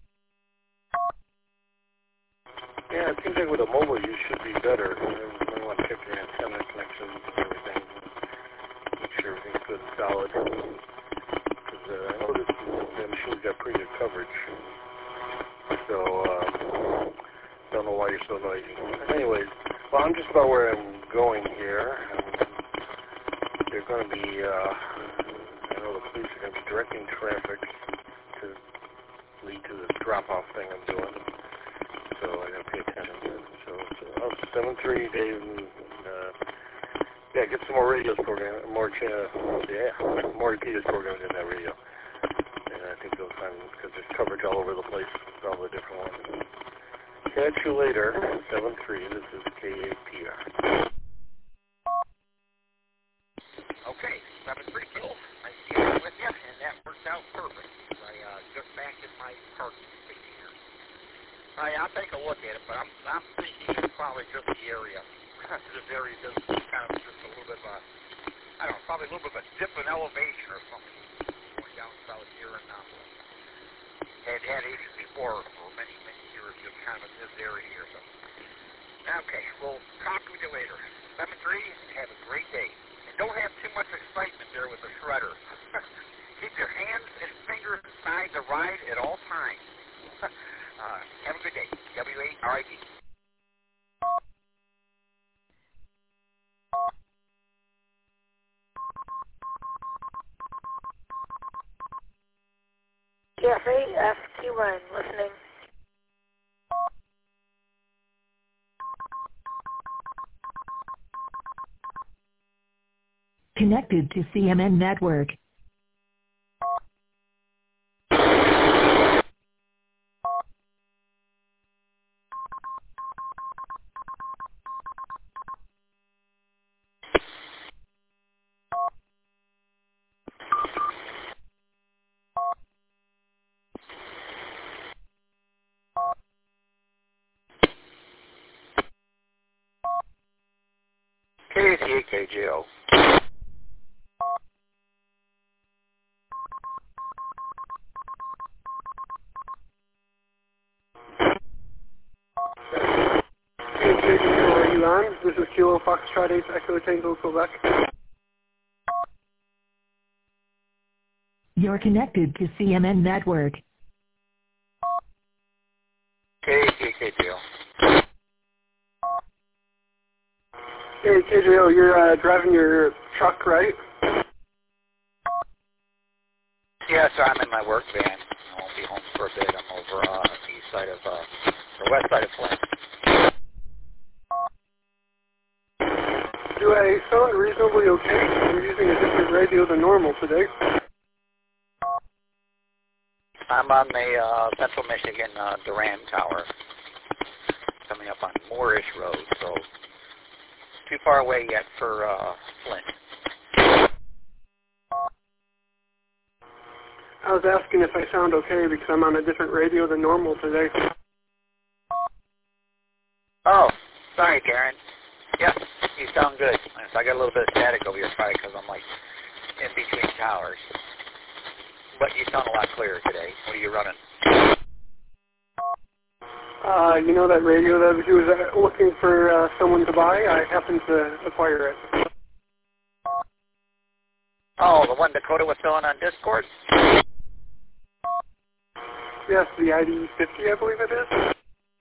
Yeah, it seems like with a mobile you should be better. You might want to check your antenna connections and everything. Make sure everything's good and solid. Because I noticed the machine's got pretty good coverage. So, don't know why you're so noisy. Anyways, well, I'm just about where I'm going here. They're going to be, I know the police are going to be directing traffic to lead to this drop-off thing I'm doing. So I got to pay attention. So 7-3, Dave, and, yeah, get some more radios programmed, more repeaters programmed in that radio. And I think they'll find, because there's coverage all over the place with all the different ones. Catch you later, 7-3, this is KAPR. Okay, 7-3, Bill. Nice to get with you, and that worked out perfect. I just back in my parking space here. I'll take a look at it, but I'm thinking it's probably just the area. This area just kind of just a little bit of a, I don't know, probably a little bit of a dip in elevation or something going down south here and had issues before for many years, just kind of in this area here. So, okay, we'll talk with you later. 7-3, have a great day. And don't have too much excitement there with the shredder. Keep your hands and fingers inside the ride at all times. Have a good day. WARIT. Jeffrey, FQ1, listening. Connected to CMN Network. KACA-KJO. Are you on? This is Kilo Foxtrot 8 Echo Tango, Quebec. You're connected to CMN Network. KACA-KJO. Hey, KJO, you're driving your truck, right? Yeah, so I'm in my work van. I won't be home for a bit. I'm over on the east side of, the west side of Flint. Do I sound reasonably okay? You're using a different radio than normal today. I'm on the Central Michigan Duran Tower, coming up on Moorish Road, so too far away yet for Flint. I was asking if I sound okay because I'm on a different radio than normal today. Oh, sorry, Darren. Yep, you sound good. So I got a little bit of static over here, probably because I'm like in between towers. But you sound a lot clearer today. What are you running? You know that radio that he was looking for someone to buy? I happened to acquire it. Oh, the one Dakota was selling on Discord? Yes, the ID50, I believe it is.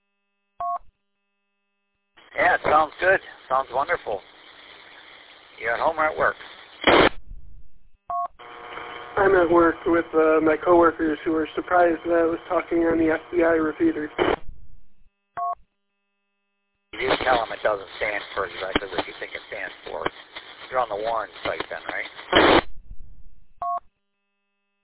Yeah, it sounds good. Sounds wonderful. You at home or at work? I'm at work with my coworkers who were surprised that I was talking on the FBI repeaters. You just tell them it doesn't stand for exactly what you think it stands for. You're on the Warren site then, right? Yes, I'm in Warren still, or off the Warren site. 7-3,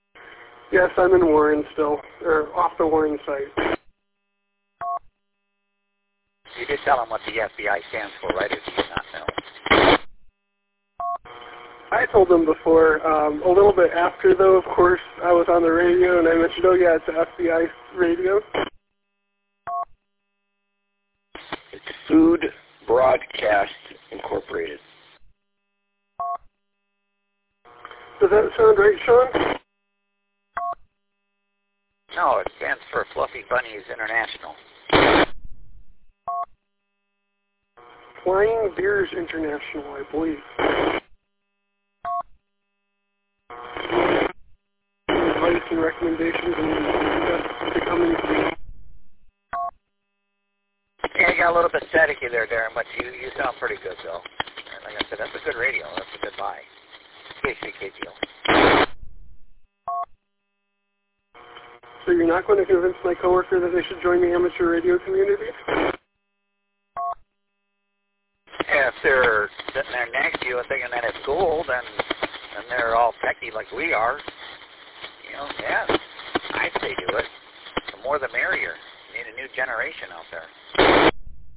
You did tell him what the FBI stands for, right, or do you not know? I told them before, a little bit after, though, of course, I was on the radio, and I mentioned, oh, yeah, it's the FBI radio. It's Food Broadcast Incorporated. Does that sound right, Sean? No, it stands for Fluffy Bunnies International. Flying Beers International, I believe. Advice and recommendations and to come into the... Yeah, you got a little bit staticky there, Darren, but you sound pretty good, though. And like I said, that's a good radio. That's a good buy. KCKGO. So you're not going to convince my coworker that they should join the amateur radio community? Yeah, if they're sitting there next to you and thinking that it's cool, then they're all techie like we are. You know, yeah, I'd say do it. The more the merrier. You need a new generation out there.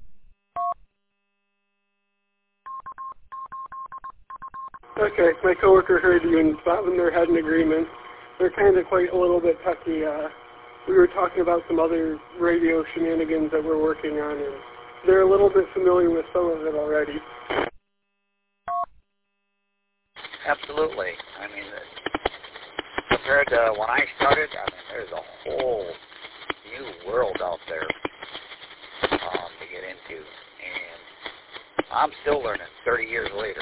Okay, my coworker heard you and thought when they had an agreement. They're kind of quite a little bit touchy. We were talking about some other radio shenanigans that we're working on, and they're a little bit familiar with some of it already. Absolutely. I mean, compared to when I started, I mean, there's a whole new world out there to get into, and I'm still learning 30 years later.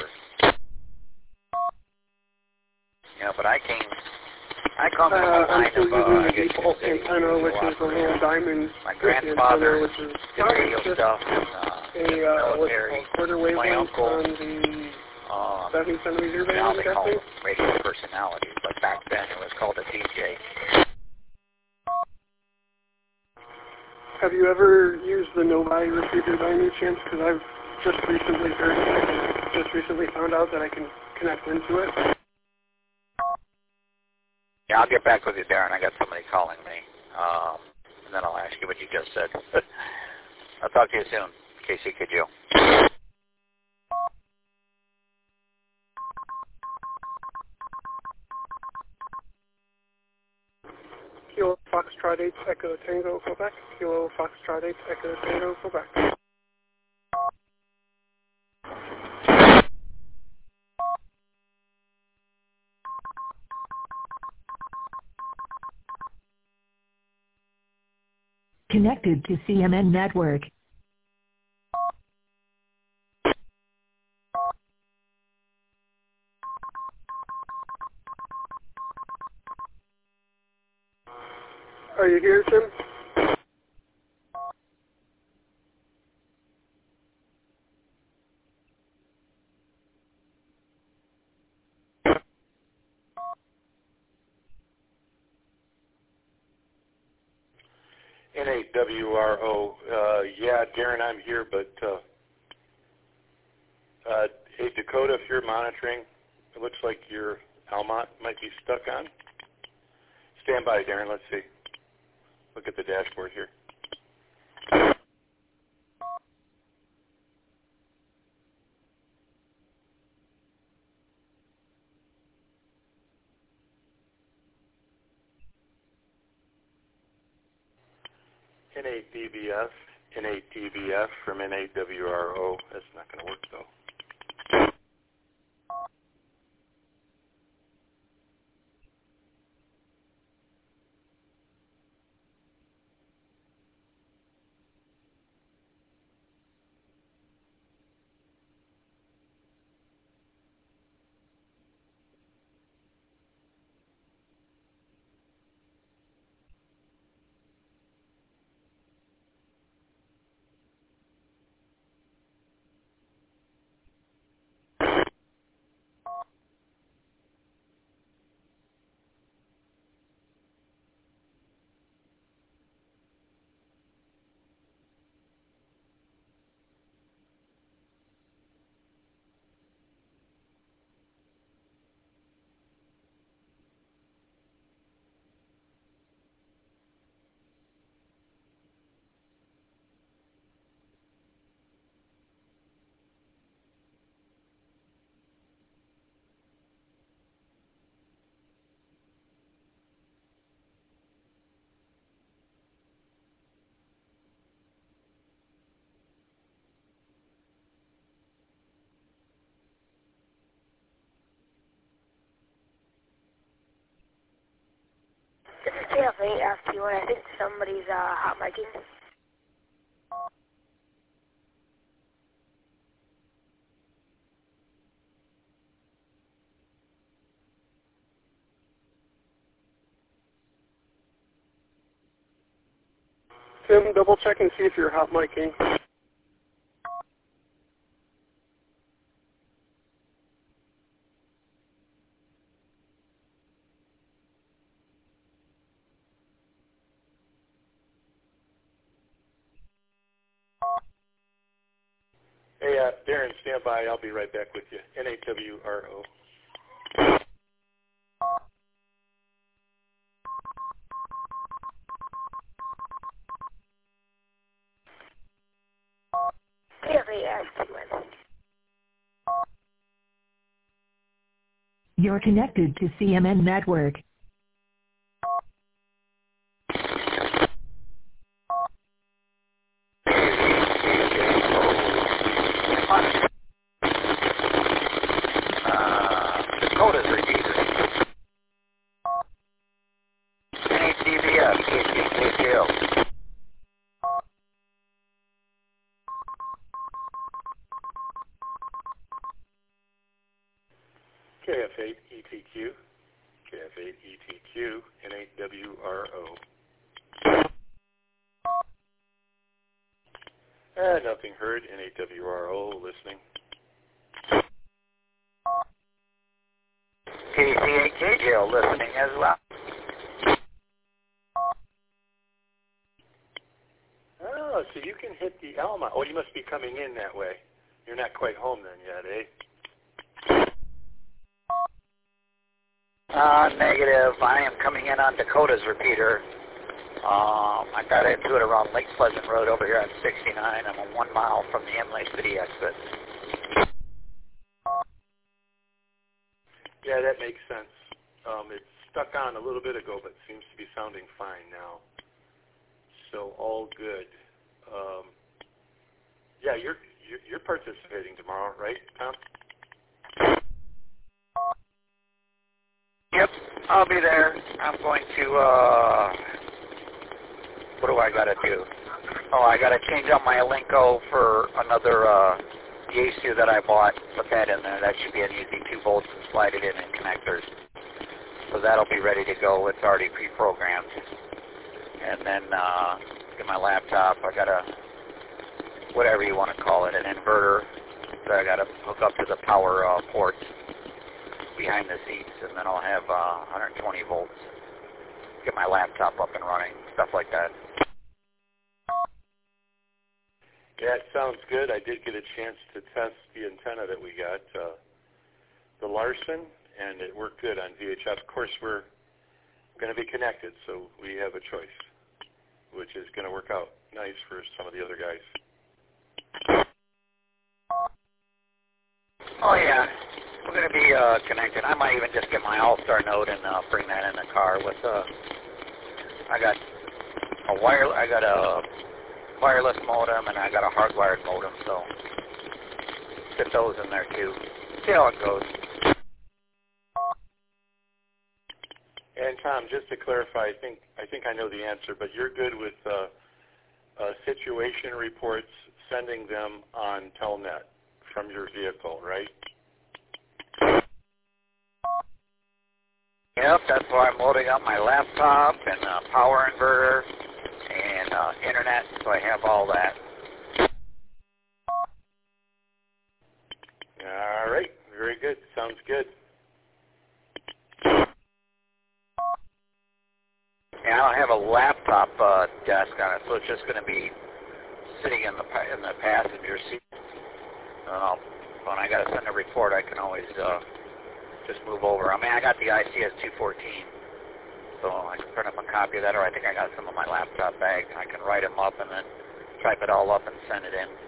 You know, but I come from a line of, I guess you could say, antenna, which is a little diamond. My grandfather which is did radio stuff in the military. My uncle, on the 70-centimeter band, now they I'm call guessing? them radio personalities, but back then it was called a DJ. Have you ever used the Novi receiver by any chance? Because I've just recently found out that I can connect into it. Yeah, I'll get back with you, Darren. I got somebody calling me. And then I'll ask you what you just said. I'll talk to you soon. KCKGO. Kilo Foxtrot 8 Echo Tango, Quebec. Kilo Foxtrot 8 Echo Tango, Quebec. Connected to CMN Network. Are you here, Tim? N8WRO. Yeah, Darren, I'm here, but hey, Dakota, if you're monitoring, it looks like your Almont might be stuck on. Stand by, Darren. Let's see. Look at the dashboard here. N8DBF, N8DBF from N8WRO. That's not going to work, though. KF8 after you, and I think somebody's hot micing. Tim, double check and see if you're hot micing. Hey, Darren, stand by. I'll be right back with you. NAWRO. KF8 after you. You're connected to CMN Network. Dakota's repeater. NATBF, KCKGL. KF8 ETQ. KF8 ETQ. NAWRO. Nothing heard. NAWRO listening. KCKGL listening as well. Oh, so you can hit the Alma. Oh, you must be coming in that way. You're not quite home then yet, eh? Negative. I am coming in on Dakota's repeater. I got into it around Lake Pleasant Road over here on 69. I'm a 1 mile from the Imlay City exit. Yeah, that makes sense. It stuck on a little bit ago, but seems to be sounding fine now. So all good. Yeah, you're participating tomorrow, right, Tom? Yep, I'll be there. I'm going to, what do I got to do? Oh, I got to change out my Alinco for another Yaesu that I bought. Put that in there. That should be an easy 2 volts and slide it in connectors. So that'll be ready to go. It's already pre-programmed. And then get my laptop. I got a, whatever you want to call it, an inverter that I got to hook up to the power ports behind the seats, and then I'll have 120 volts. Get my laptop up and running, stuff like that. Yeah, it sounds good. I did get a chance to test the antenna that we got, the Larson, and it worked good on VHF. Of course, we're going to be connected, so we have a choice, which is going to work out nice for some of the other guys. Oh, yeah. We're going to be connected. I might even just get my All-Star node and bring that in the car with I got a wireless modem and I got a hardwired modem, so fit those in there too. See how it goes. And Tom, just to clarify, I think I know the answer, but you're good with situation reports, sending them on Telnet from your vehicle, right? Yep, that's why I'm loading up my laptop and power inverter and internet, so I have all that. All right, very good. Sounds good. And I don't have a laptop desk on it, so it's just going to be sitting in the passenger seat. When I got to send a report, I can always just move over. I mean, I got the ICS 214, so I can print up a copy of that, or I think I got some of my laptop bag. I can write them up and then type it all up and send it in.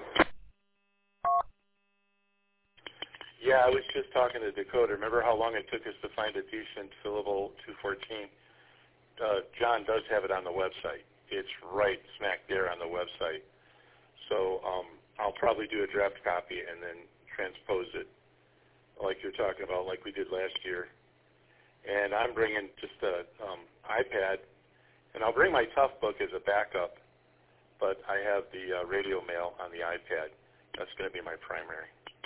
Yeah, I was just talking to Dakota. Remember how long it took us to find a decent fillable 214? John does have it on the website. It's right smack there on the website. So I'll probably do a draft copy and then transpose it like you're talking about, like we did last year. And I'm bringing just a iPad And I'll bring my Tough Book as a backup, but I have the radio mail on the iPad. That's going to be my primary.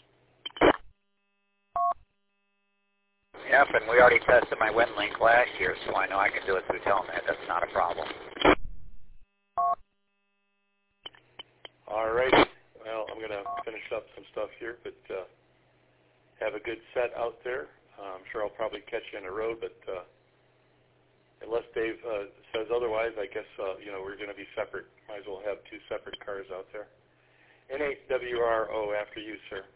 Yep, and we already tested my WinLink last year, so I know I can do it through Telnet. That's not a problem. All right. Well, I'm going to finish up some stuff here, but have a good set out there. I'm sure I'll probably catch you on the road, but unless Dave says otherwise, I guess, we're going to be separate. Might as well have two separate cars out there. N8WRO, after you, sir.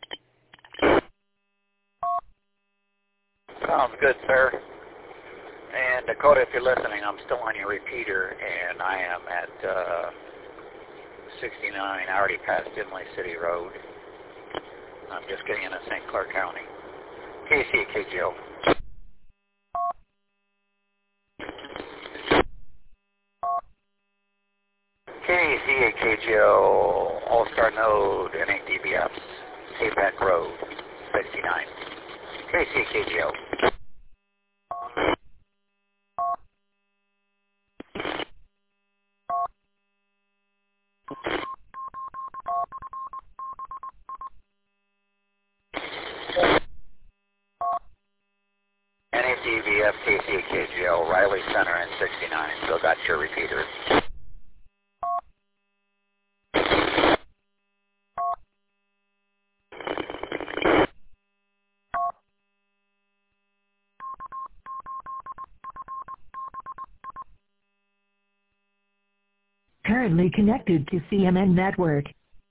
Sounds good, sir. And Dakota, if you're listening, I'm still on your repeater, and I am at 69. I already passed Imlay City Road. I'm just getting into St. Clair County. KCKGO. KCKGO, All-Star Node, N8DBFs, Hayback Road, 69. KCKGO. NADVF KCKGO, Riley Center and 69. Still got your repeater. Currently connected to CMN Network.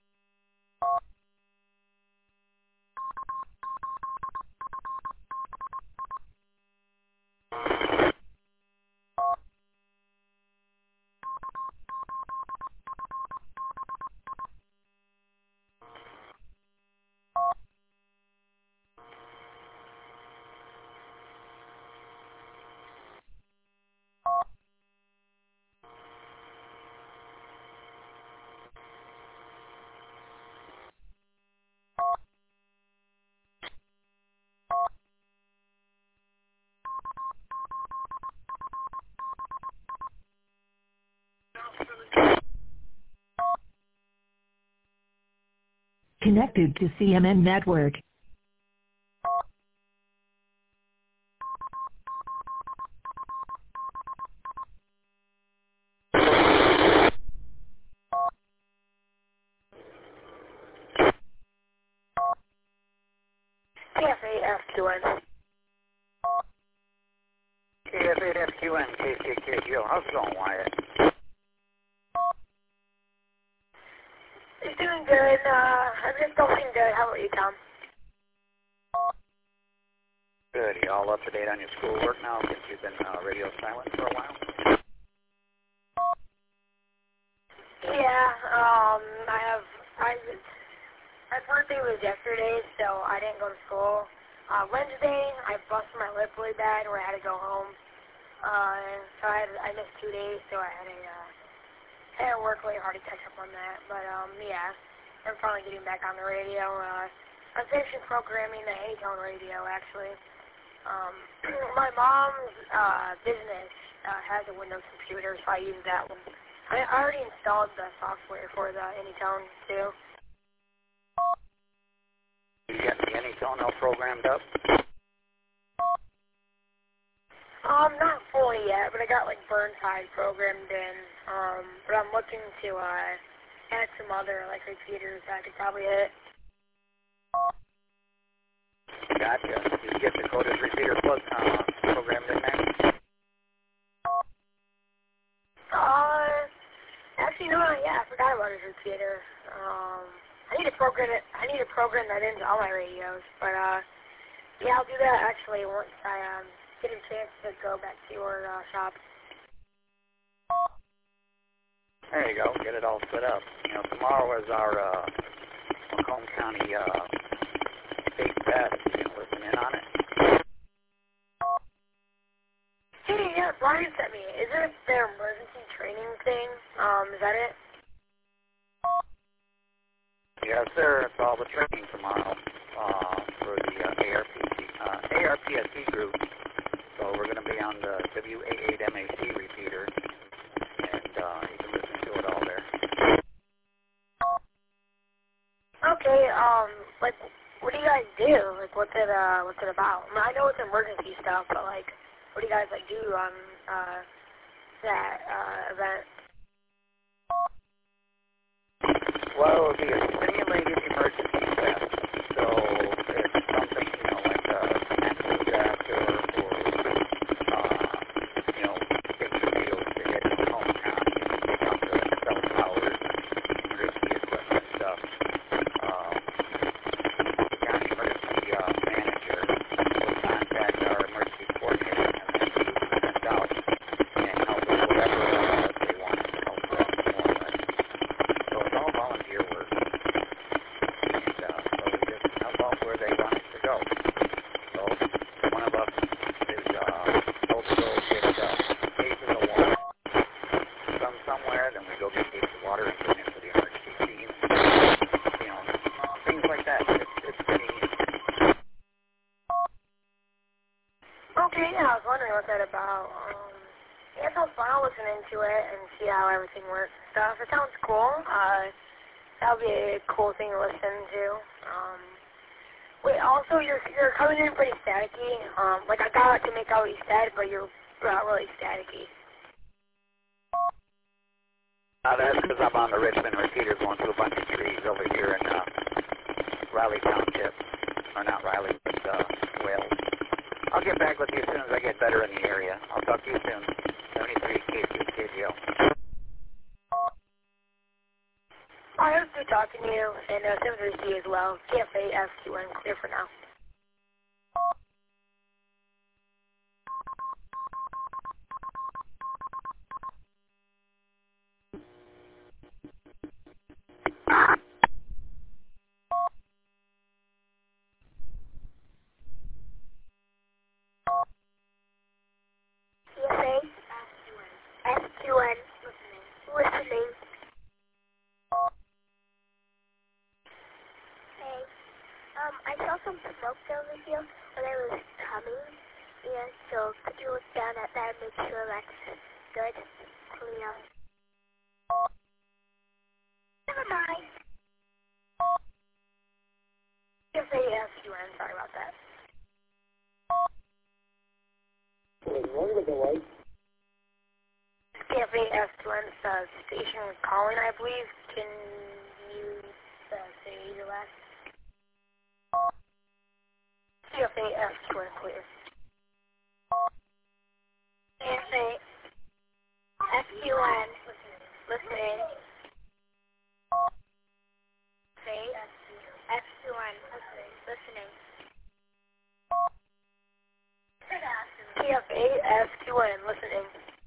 Connected to CMN Network. KF8FQN. KF8FQN, KCKGO. How's it going, Wyatt? It's doing good. I'm just doing good. How about you, Tom? Good. You all up to date on your schoolwork now since you've been radio silent for a while? Yeah. My birthday was yesterday, so I didn't go to school. Wednesday, I busted my lip really bad where I had to go home. So I missed 2 days, so I had to work really hard to catch up on that. But, yeah, I'm finally getting back on the radio. I'm finishing programming the A-Tone radio, actually. My mom's business has a Windows computer, so I use that one. I already installed the software for the Anytone, too. You got the Anytone all programmed up? Not fully yet, but I got like Burnside programmed in. But I'm looking to add some other like repeaters that I could probably hit. Gotcha. Did you get Dakota's repeater programmed in there? Actually, no, yeah, I forgot about his repeater. I need to program it. I need to program that into all my radios. But yeah, I'll do that actually once I get a chance to go back to your shop. There you go. Get it all set up. You know, tomorrow is our Macomb County State Fest. You know, listen in on it. Hey, yeah, Brian sent me. Is it their emergency training thing? Is that it? Yes, sir. It's all the training tomorrow for the ARPSE group. So we're going to be on the WA8MAC repeater. you can listen to it all there. Okay, like, what do you guys do? Like, what's it about? I mean, I know it's emergency stuff, but, like, what do you guys, like, do on, that, event? Well, it would be a simulated emergency test. So if something, you know, like a natural disaster or you know, big deals to hit the hometown, you know, pick up the cell towers, emergency equipment stuff. The county emergency manager will contact our emergency coordinator and then we will send out and help with whatever they want to help them more with. So it's all volunteer work. And so we just help out where they want us to go. So one of us is told to go get cases of water from somewhere, then we go get cases of water and bring it to the emergency team. You know, things like that. It's pretty easy. Okay, yeah, I was wondering what that's about. Yeah, it sounds fun. I'll listen into it and see how everything works and stuff. It sounds cool. That would be a cool thing to listen to. Wait, also, you're coming in pretty staticky. Like, I got to make out what you said, but you're not really staticky. That's because I'm on the Richmond repeater going through a bunch of trees over here in Riley Township. Or not Riley, but Wales. I'll get back with you as soon as I get better in the area. I'll talk to you soon. 73 KGO. I hope to talk to you, and 73C as well. KFA, FQN, clear for now. KFA, FQN, listening. I saw some smoke over here when I was coming, and so could you look down at that and make sure that's good, clear? Never mind. FQN, sorry about that. What's wrong with the light? FQN, station calling, I believe. Can you say your last? KFA, FQN, clear. KFA, FQN, listening. FQN, listening. KFA, FQN, listening.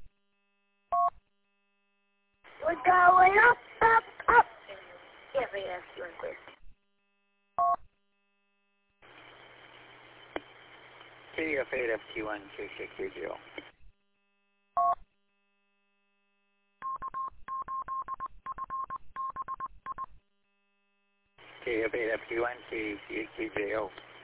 We're going up, up, up. KFA, FQN, clear. KF8 FQN KGO. KF8 FQN KGO.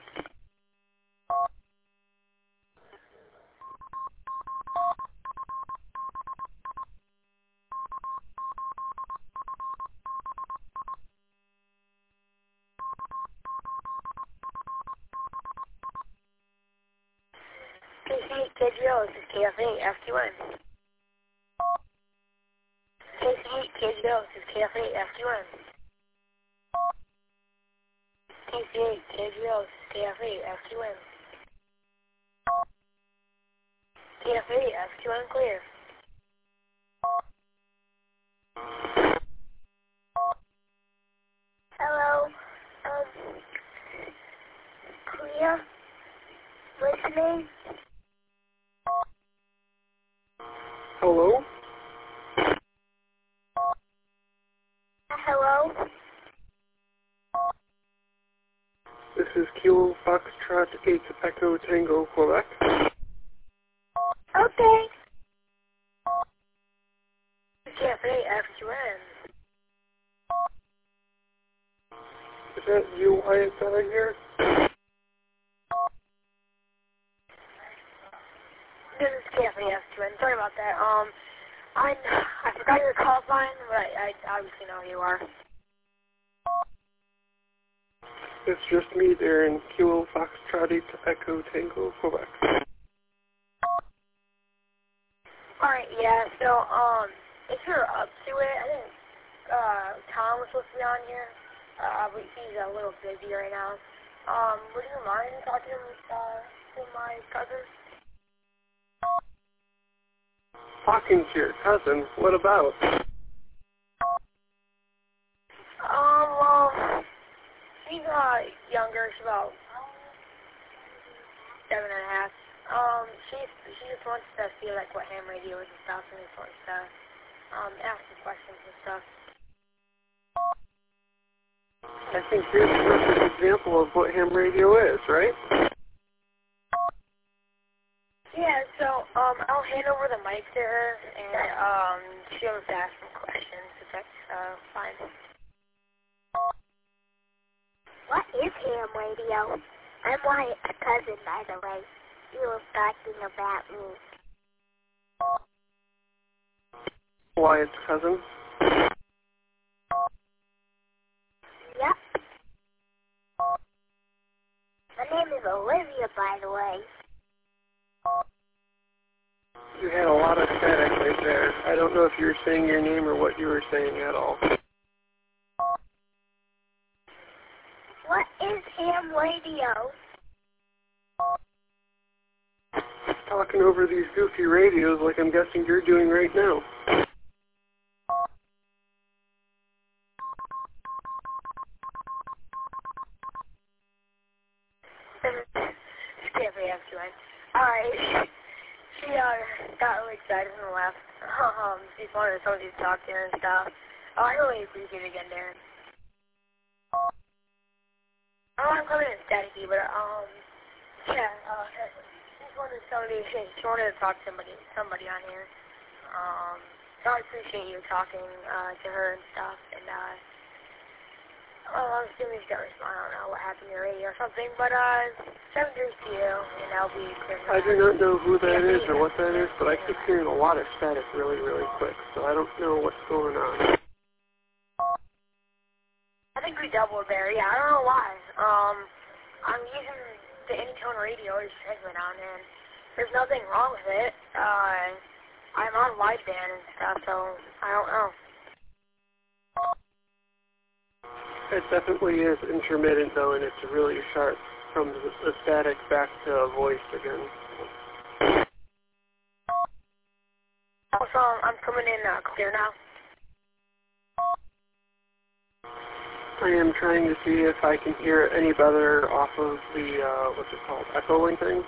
KGO, this is KF8 FQN. KGO, this is KF8 FQN. KC8 KGO, this is KF8 FQN. KF8 FQN clear. Hello, clear. Listening. Hello? Hello? This is Kilo Foxtrot 8 Echo Tango, Quebec. Okay. KFA FQN. Is that you, Wyatt, that I hear? This is KFA FQN. Sorry about that. I I forgot your call sign, but I obviously know who you are. It's just me there in Kilo Foxtrot to Echo Tango, Quebec. Alright, yeah, so, if you're up to it, I think, Tom was supposed to be on here, but he's a little busy right now. Would you mind talking to my cousin? Talking to your cousin? What about? Well, she's, younger, she's about 7.5. She just wants to see, like, what ham radio is and stuff, and just wants to, ask some questions and stuff. I think here's a perfect example of what ham radio is, right? Yeah, so, I'll hand over the mic to her, and, she'll just ask some questions, if that's, fine. What is ham radio? I'm Wyatt's cousin, by the way. You were talking about me. Wyatt's cousin? Yep. My name is Olivia, by the way. You had a lot of static right there. I don't know if you were saying your name or what you were saying at all. What is ham radio? Talking over these goofy radios like I'm guessing you're doing right now. Alright, she got really excited and left. She's wanted somebody to talk to her and stuff. Oh, I really appreciate it again, Darren. I'm coming in staticky, but, yeah, she wanted to talk to somebody on here. So I appreciate you talking to her and stuff, and I'm assuming she's gonna respond. I don't know what happened to your radio or something, but 7 years to you, and I'll be clear. I do not know who that is or what that is, but I keep hearing a lot of static really, really quick, so I don't know what's going on. I think we doubled there. Yeah, I don't know why. I'm using the Anytone radio segment on, and there's nothing wrong with it. I'm on wideband and stuff, so I don't know. It definitely is intermittent, though, and it's really sharp from the static back to voice again. Also, I'm coming in clear now. I am trying to see if I can hear it any better off of the, what's it called, echoing thing.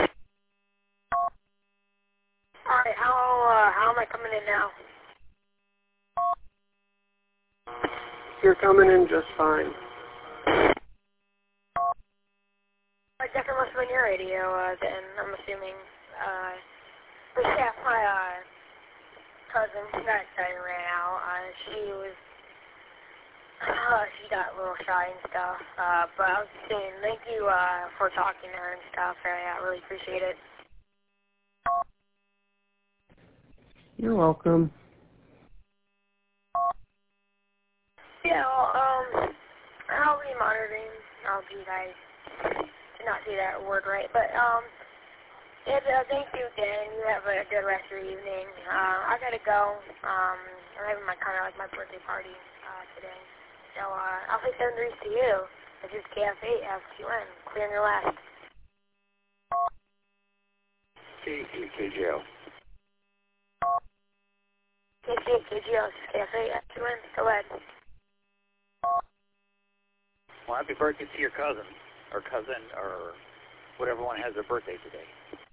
Alright, how am I coming in now? You're coming in just fine. I definitely must have been your radio, then, I'm assuming. But yeah, my, cousin, she got excited and ran out. She got a little shy and stuff, but I was just saying thank you, for talking to her and stuff. I really appreciate it. You're welcome. Yeah, well, I'll be monitoring. I'll be guys to not say that word right, but, and, thank you, Dan. You have a good rest of your evening. I gotta go. I'm having my birthday party, today. So, I'll say 7 degrees to you. This is KF8 FQN. Clear on your last. KGO. KGO, this is KF8 FQN. Go ahead. Well, happy birthday to your cousin, or whatever one has their birthday today.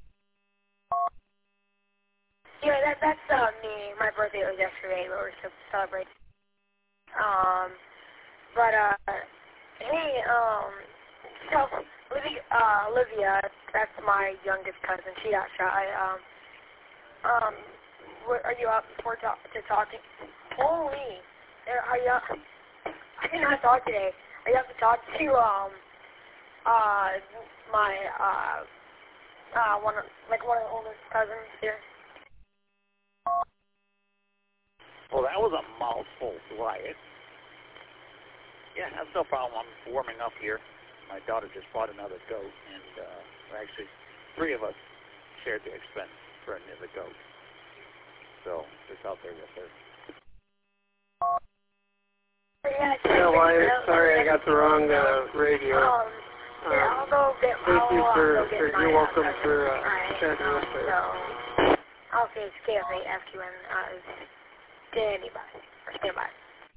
Yeah, that's me. My birthday was yesterday, but we're still celebrating. But hey, so Olivia, that's my youngest cousin. She got shy. Are you up for talking? Holy, are you? I did not talk today. Are you up to talk to my one of the oldest cousins here? Well, that was a mouthful, Wyatt. Yeah, that's no problem. I'm warming up here. My daughter just bought another goat, and actually 3 of us shared the expense for another goat. So, just out there with her. Yeah, Wyatt, sorry I got the wrong radio. Thank you you're welcome for chatting with us. I'll say it's KFA FQN standing by, or stand by.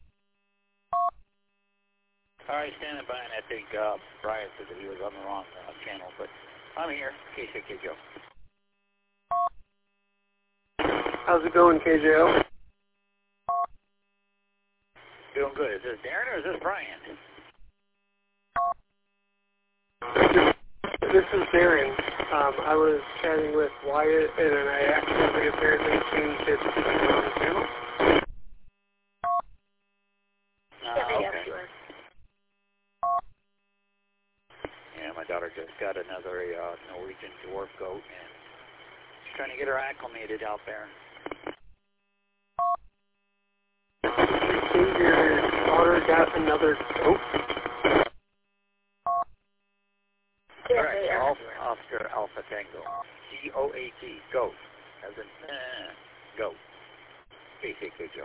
All right, standing by, and I think Brian said that he was on the wrong channel, but I'm here, KJO. How's it going, KJO? Doing good. Is this Darren or is this Brian? This is Darren. I was chatting with Wyatt, and then I accidentally apparently changed it to the wrong channel. Okay. Yeah, my daughter just got another Norwegian dwarf goat, and she's trying to get her acclimated out there. Your daughter got another goat? Correct. Oscar Alpha Tango. GOAT. Goat. As in, goat. KJO.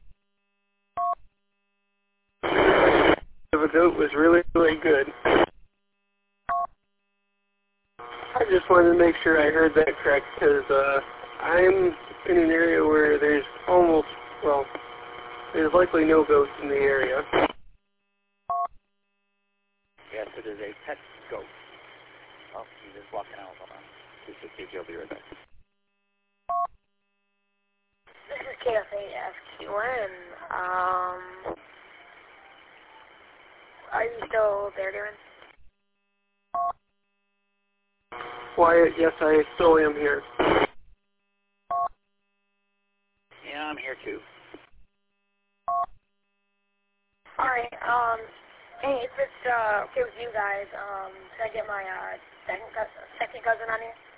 The goat was really, really good. I just wanted to make sure I heard that correct, because I'm in an area where there's there's likely no goats in the area. Yes, it is a pet goat. Oh, he's just walking out. Hold on. KJO, be right back. This is KFA FQN. Are you still there, Darren? Wyatt, yes, I still am here. Yeah, I'm here too. Alright, hey, if it's okay with you guys, can I get my second cousin on here?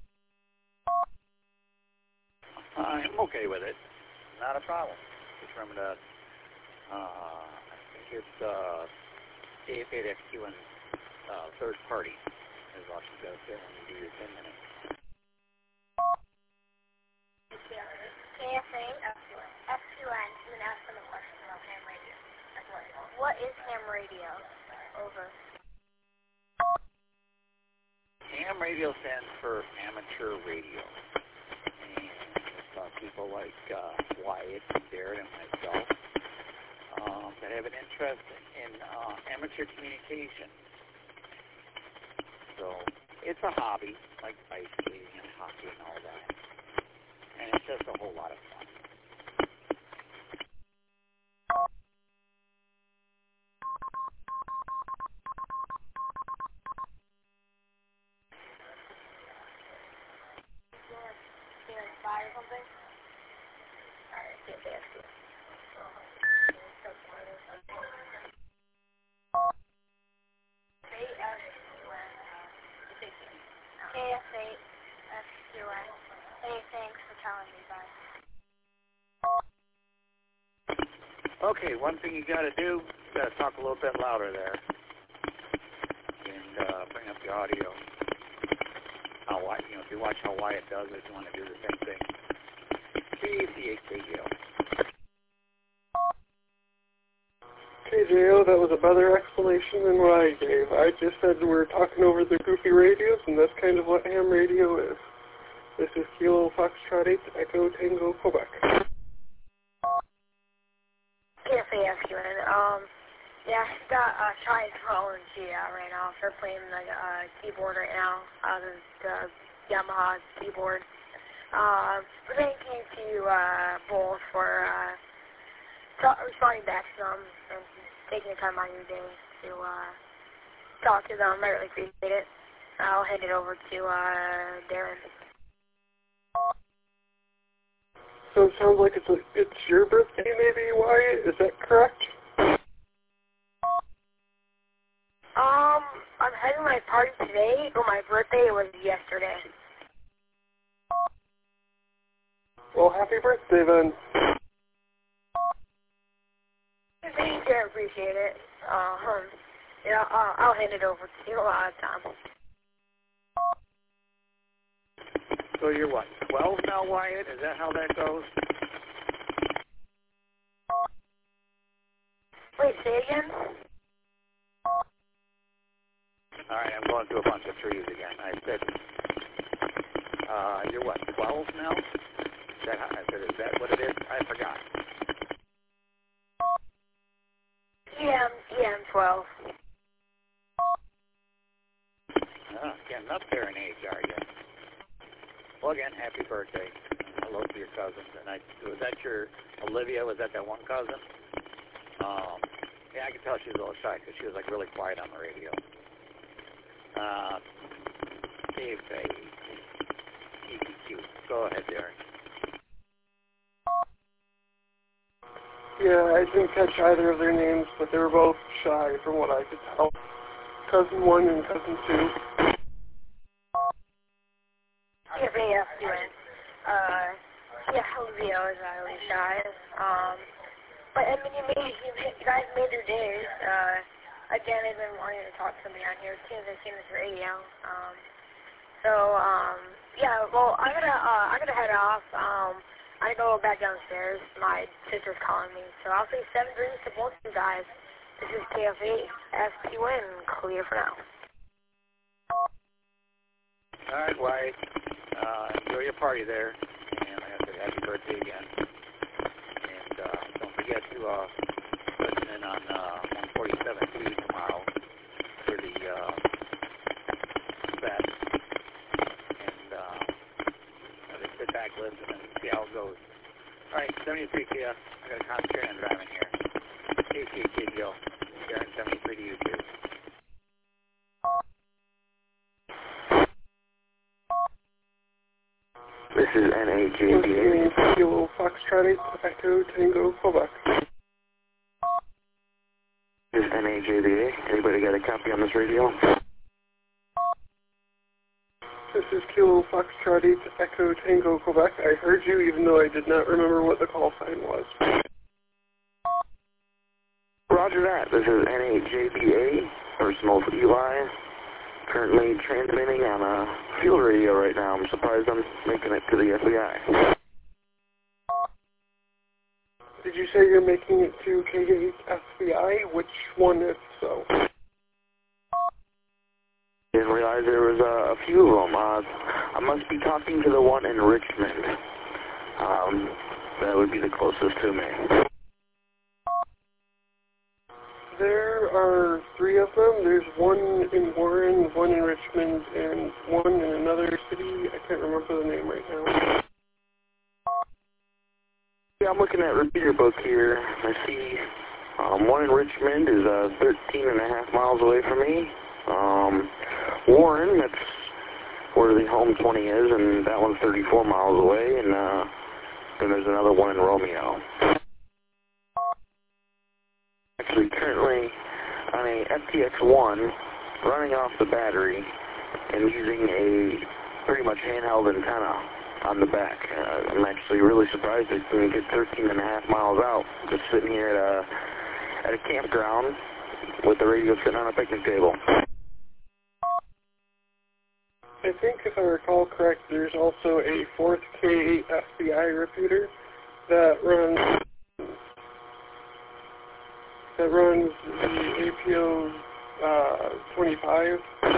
I'm okay with it. Not a problem. Just remember that, I think it's KFA FQN third party. As long as you go there when you do your 10 minutes. KFA FQN, you can ask them a question about ham radio. What is ham radio? Over. Ham radio stands for amateur radio. And people like Wyatt, Darren, and myself that have an interest in amateur communication. So it's a hobby, like ice skating and hockey and all that. And it's just a whole lot of fun. You want to buy or something? Alright, see if they ask you. KFA FQN. Hey, thanks for telling me, bud. Okay, one thing you got to do, you got to talk a little bit louder there, and bring up the audio. If you watch how Wyatt does it, you want to do the same thing. KJO. KJO, that was a better explanation than what I gave. I just said we're talking over the goofy radios, and that's kind of what ham radio is. This is Kilo Foxtrot 8 Echo Tango Quebec. KFA FQN. Yeah, she's got Shy's phone right now. They're playing the keyboard right now. The Yamaha keyboard. But then it came to both for responding back to them and taking the time out of your day to talk to them. I really appreciate it. I'll hand it over to Darren. So it sounds like it's your birthday maybe, Wyatt? Is that correct? I'm having my party today, but my birthday was yesterday. Well, happy birthday then. I appreciate it. Yeah, I'll hand it over to you, Tom. So you're what, 12 now, Wyatt? Is that how that goes? Wait, say again? All right, I'm going through a bunch of trees again. I said, you're what, 12 now? I said, is that what it is? I forgot. Yeah, I'm 12. Getting up there in age, are you? Well, again, happy birthday. Hello to your cousins. And was that your Olivia? Was that one cousin? Yeah, I can tell she was a little shy because she was like really quiet on the radio. Cute. Go ahead, Darren. Yeah, I didn't catch either of their names, but they were both shy from what I could tell. Cousin 1 and Cousin 2. Yeah, Olivia was really shy. But I mean, you guys made their days. Again, I've been wanting to talk to somebody on here as soon as I've seen this radio. Yeah, well, I gotta head off. I go back downstairs. My sister's calling me, so I'll say 7 dreams to both of you guys. This is KFA, FPN, clear for now. All right, Wyatt. Enjoy your party there, and like I said, happy birthday again. And don't forget to listen in on 147.3 tomorrow for the fest. And just sit back, listen, and see how it goes. All right, 73 Kia. I got to concentrate on driving here. KC Joe. Darren 73 to you too. This is NAJBA. Kilo Foxtrot 8, Echo Tango, Quebec. This is NAJBA. Anybody got a copy on this radio? This is Kilo Foxtrot 8, Echo Tango, Quebec. I heard you even though I did not remember what the call sign was. Roger that. This is NAJBA, personal for Eli. Currently transmitting on a field radio right now. I'm surprised I'm making it to the FBI. Did you say you're making it to K8 FBI? Which one, if so? Didn't realize there was a few of them. I must be talking to the one in Richmond. That would be the closest to me. There are 3 of them. There's one in Warren, one in Richmond, and one in another city. I can't remember the name right now. Yeah, I'm looking at repeater book here. I see one in Richmond is 13.5 miles away from me. Warren, that's where the home 20 is, and that one's 34 miles away. And then there's another one in Romeo. Actually, currently on a FTX1, running off the battery and using a pretty much handheld antenna on the back. I'm actually really surprised I can get 13.5 miles out, just sitting here at a campground with the radio sitting on a picnic table. I think if I recall correct, there's also a 4th K8 FBI repeater that runs the APO 25.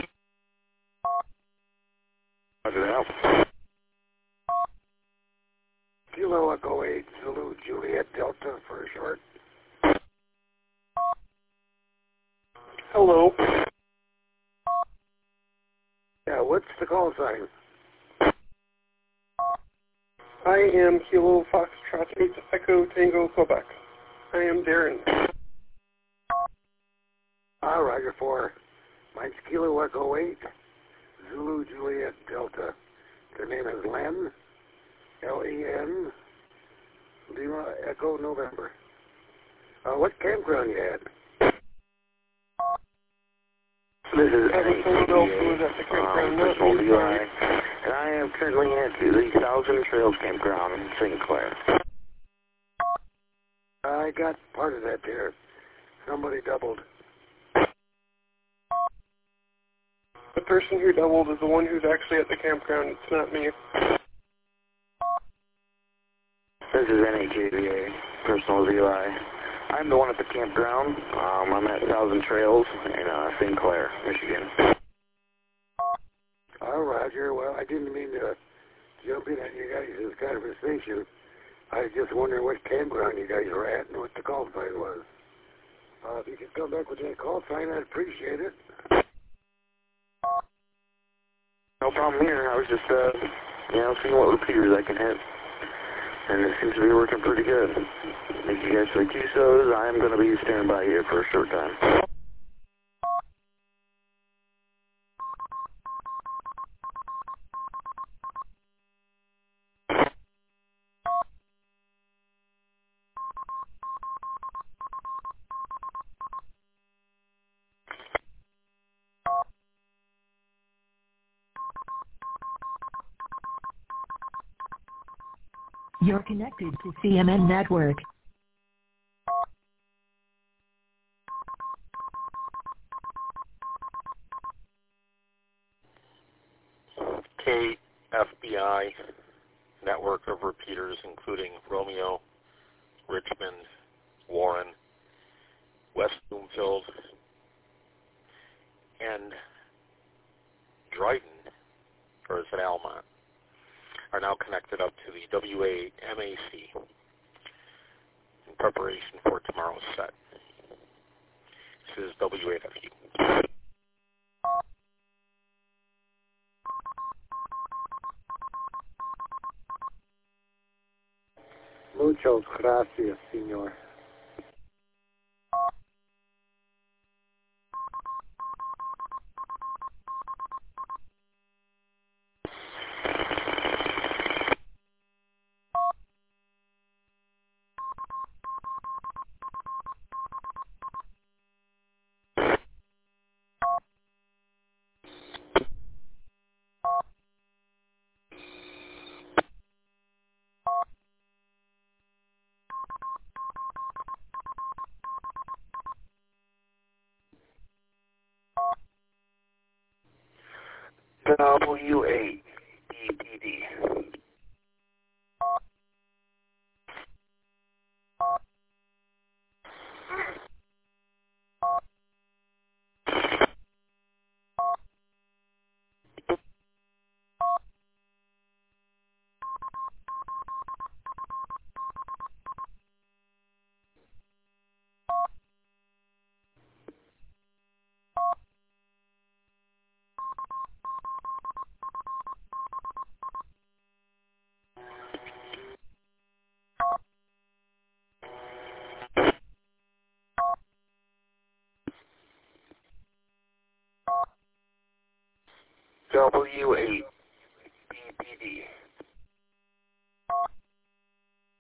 Kilo Echo 8, Zulu Juliet Delta for short. Hello. Yeah, what's the call sign? I am Kilo Foxtrot 8, Echo Tango, Quebec. I am Darren. Roger 4. Mine's Kilo Echo 8, Zulu Juliet Delta. Their name is Len, L-E-N, Lima Echo November. What campground you had? This is personal Eli, and I am currently at the Thousand Trails Campground in St. Clair. I got part of that there. somebody doubled. The person who doubled is the one who's actually at the campground. It's not me. This is NAKVA, Personal ZI. I'm the one at the campground. I'm at Thousand Trails in Sinclair, Michigan. Roger. Well, I didn't mean to jump in on you guys' conversation. I was just wondering what campground you guys were at and what the call sign was. If you could come back with that call sign, I'd appreciate it. No problem here. I was just, seeing what repeaters I can hit. And it seems to be working pretty good. Thank you guys for the QSOs. I'm going to be standing by here for a short time. You're connected to CMN Network. KFBI network of repeaters, including Romeo, Richmond, Warren, West Bloomfield, and Dryden, or is it Almont, are now connected up to the W8 MAC in preparation for tomorrow's set. This is W8FU. Muchas gracias, señor. W8 EPD. W8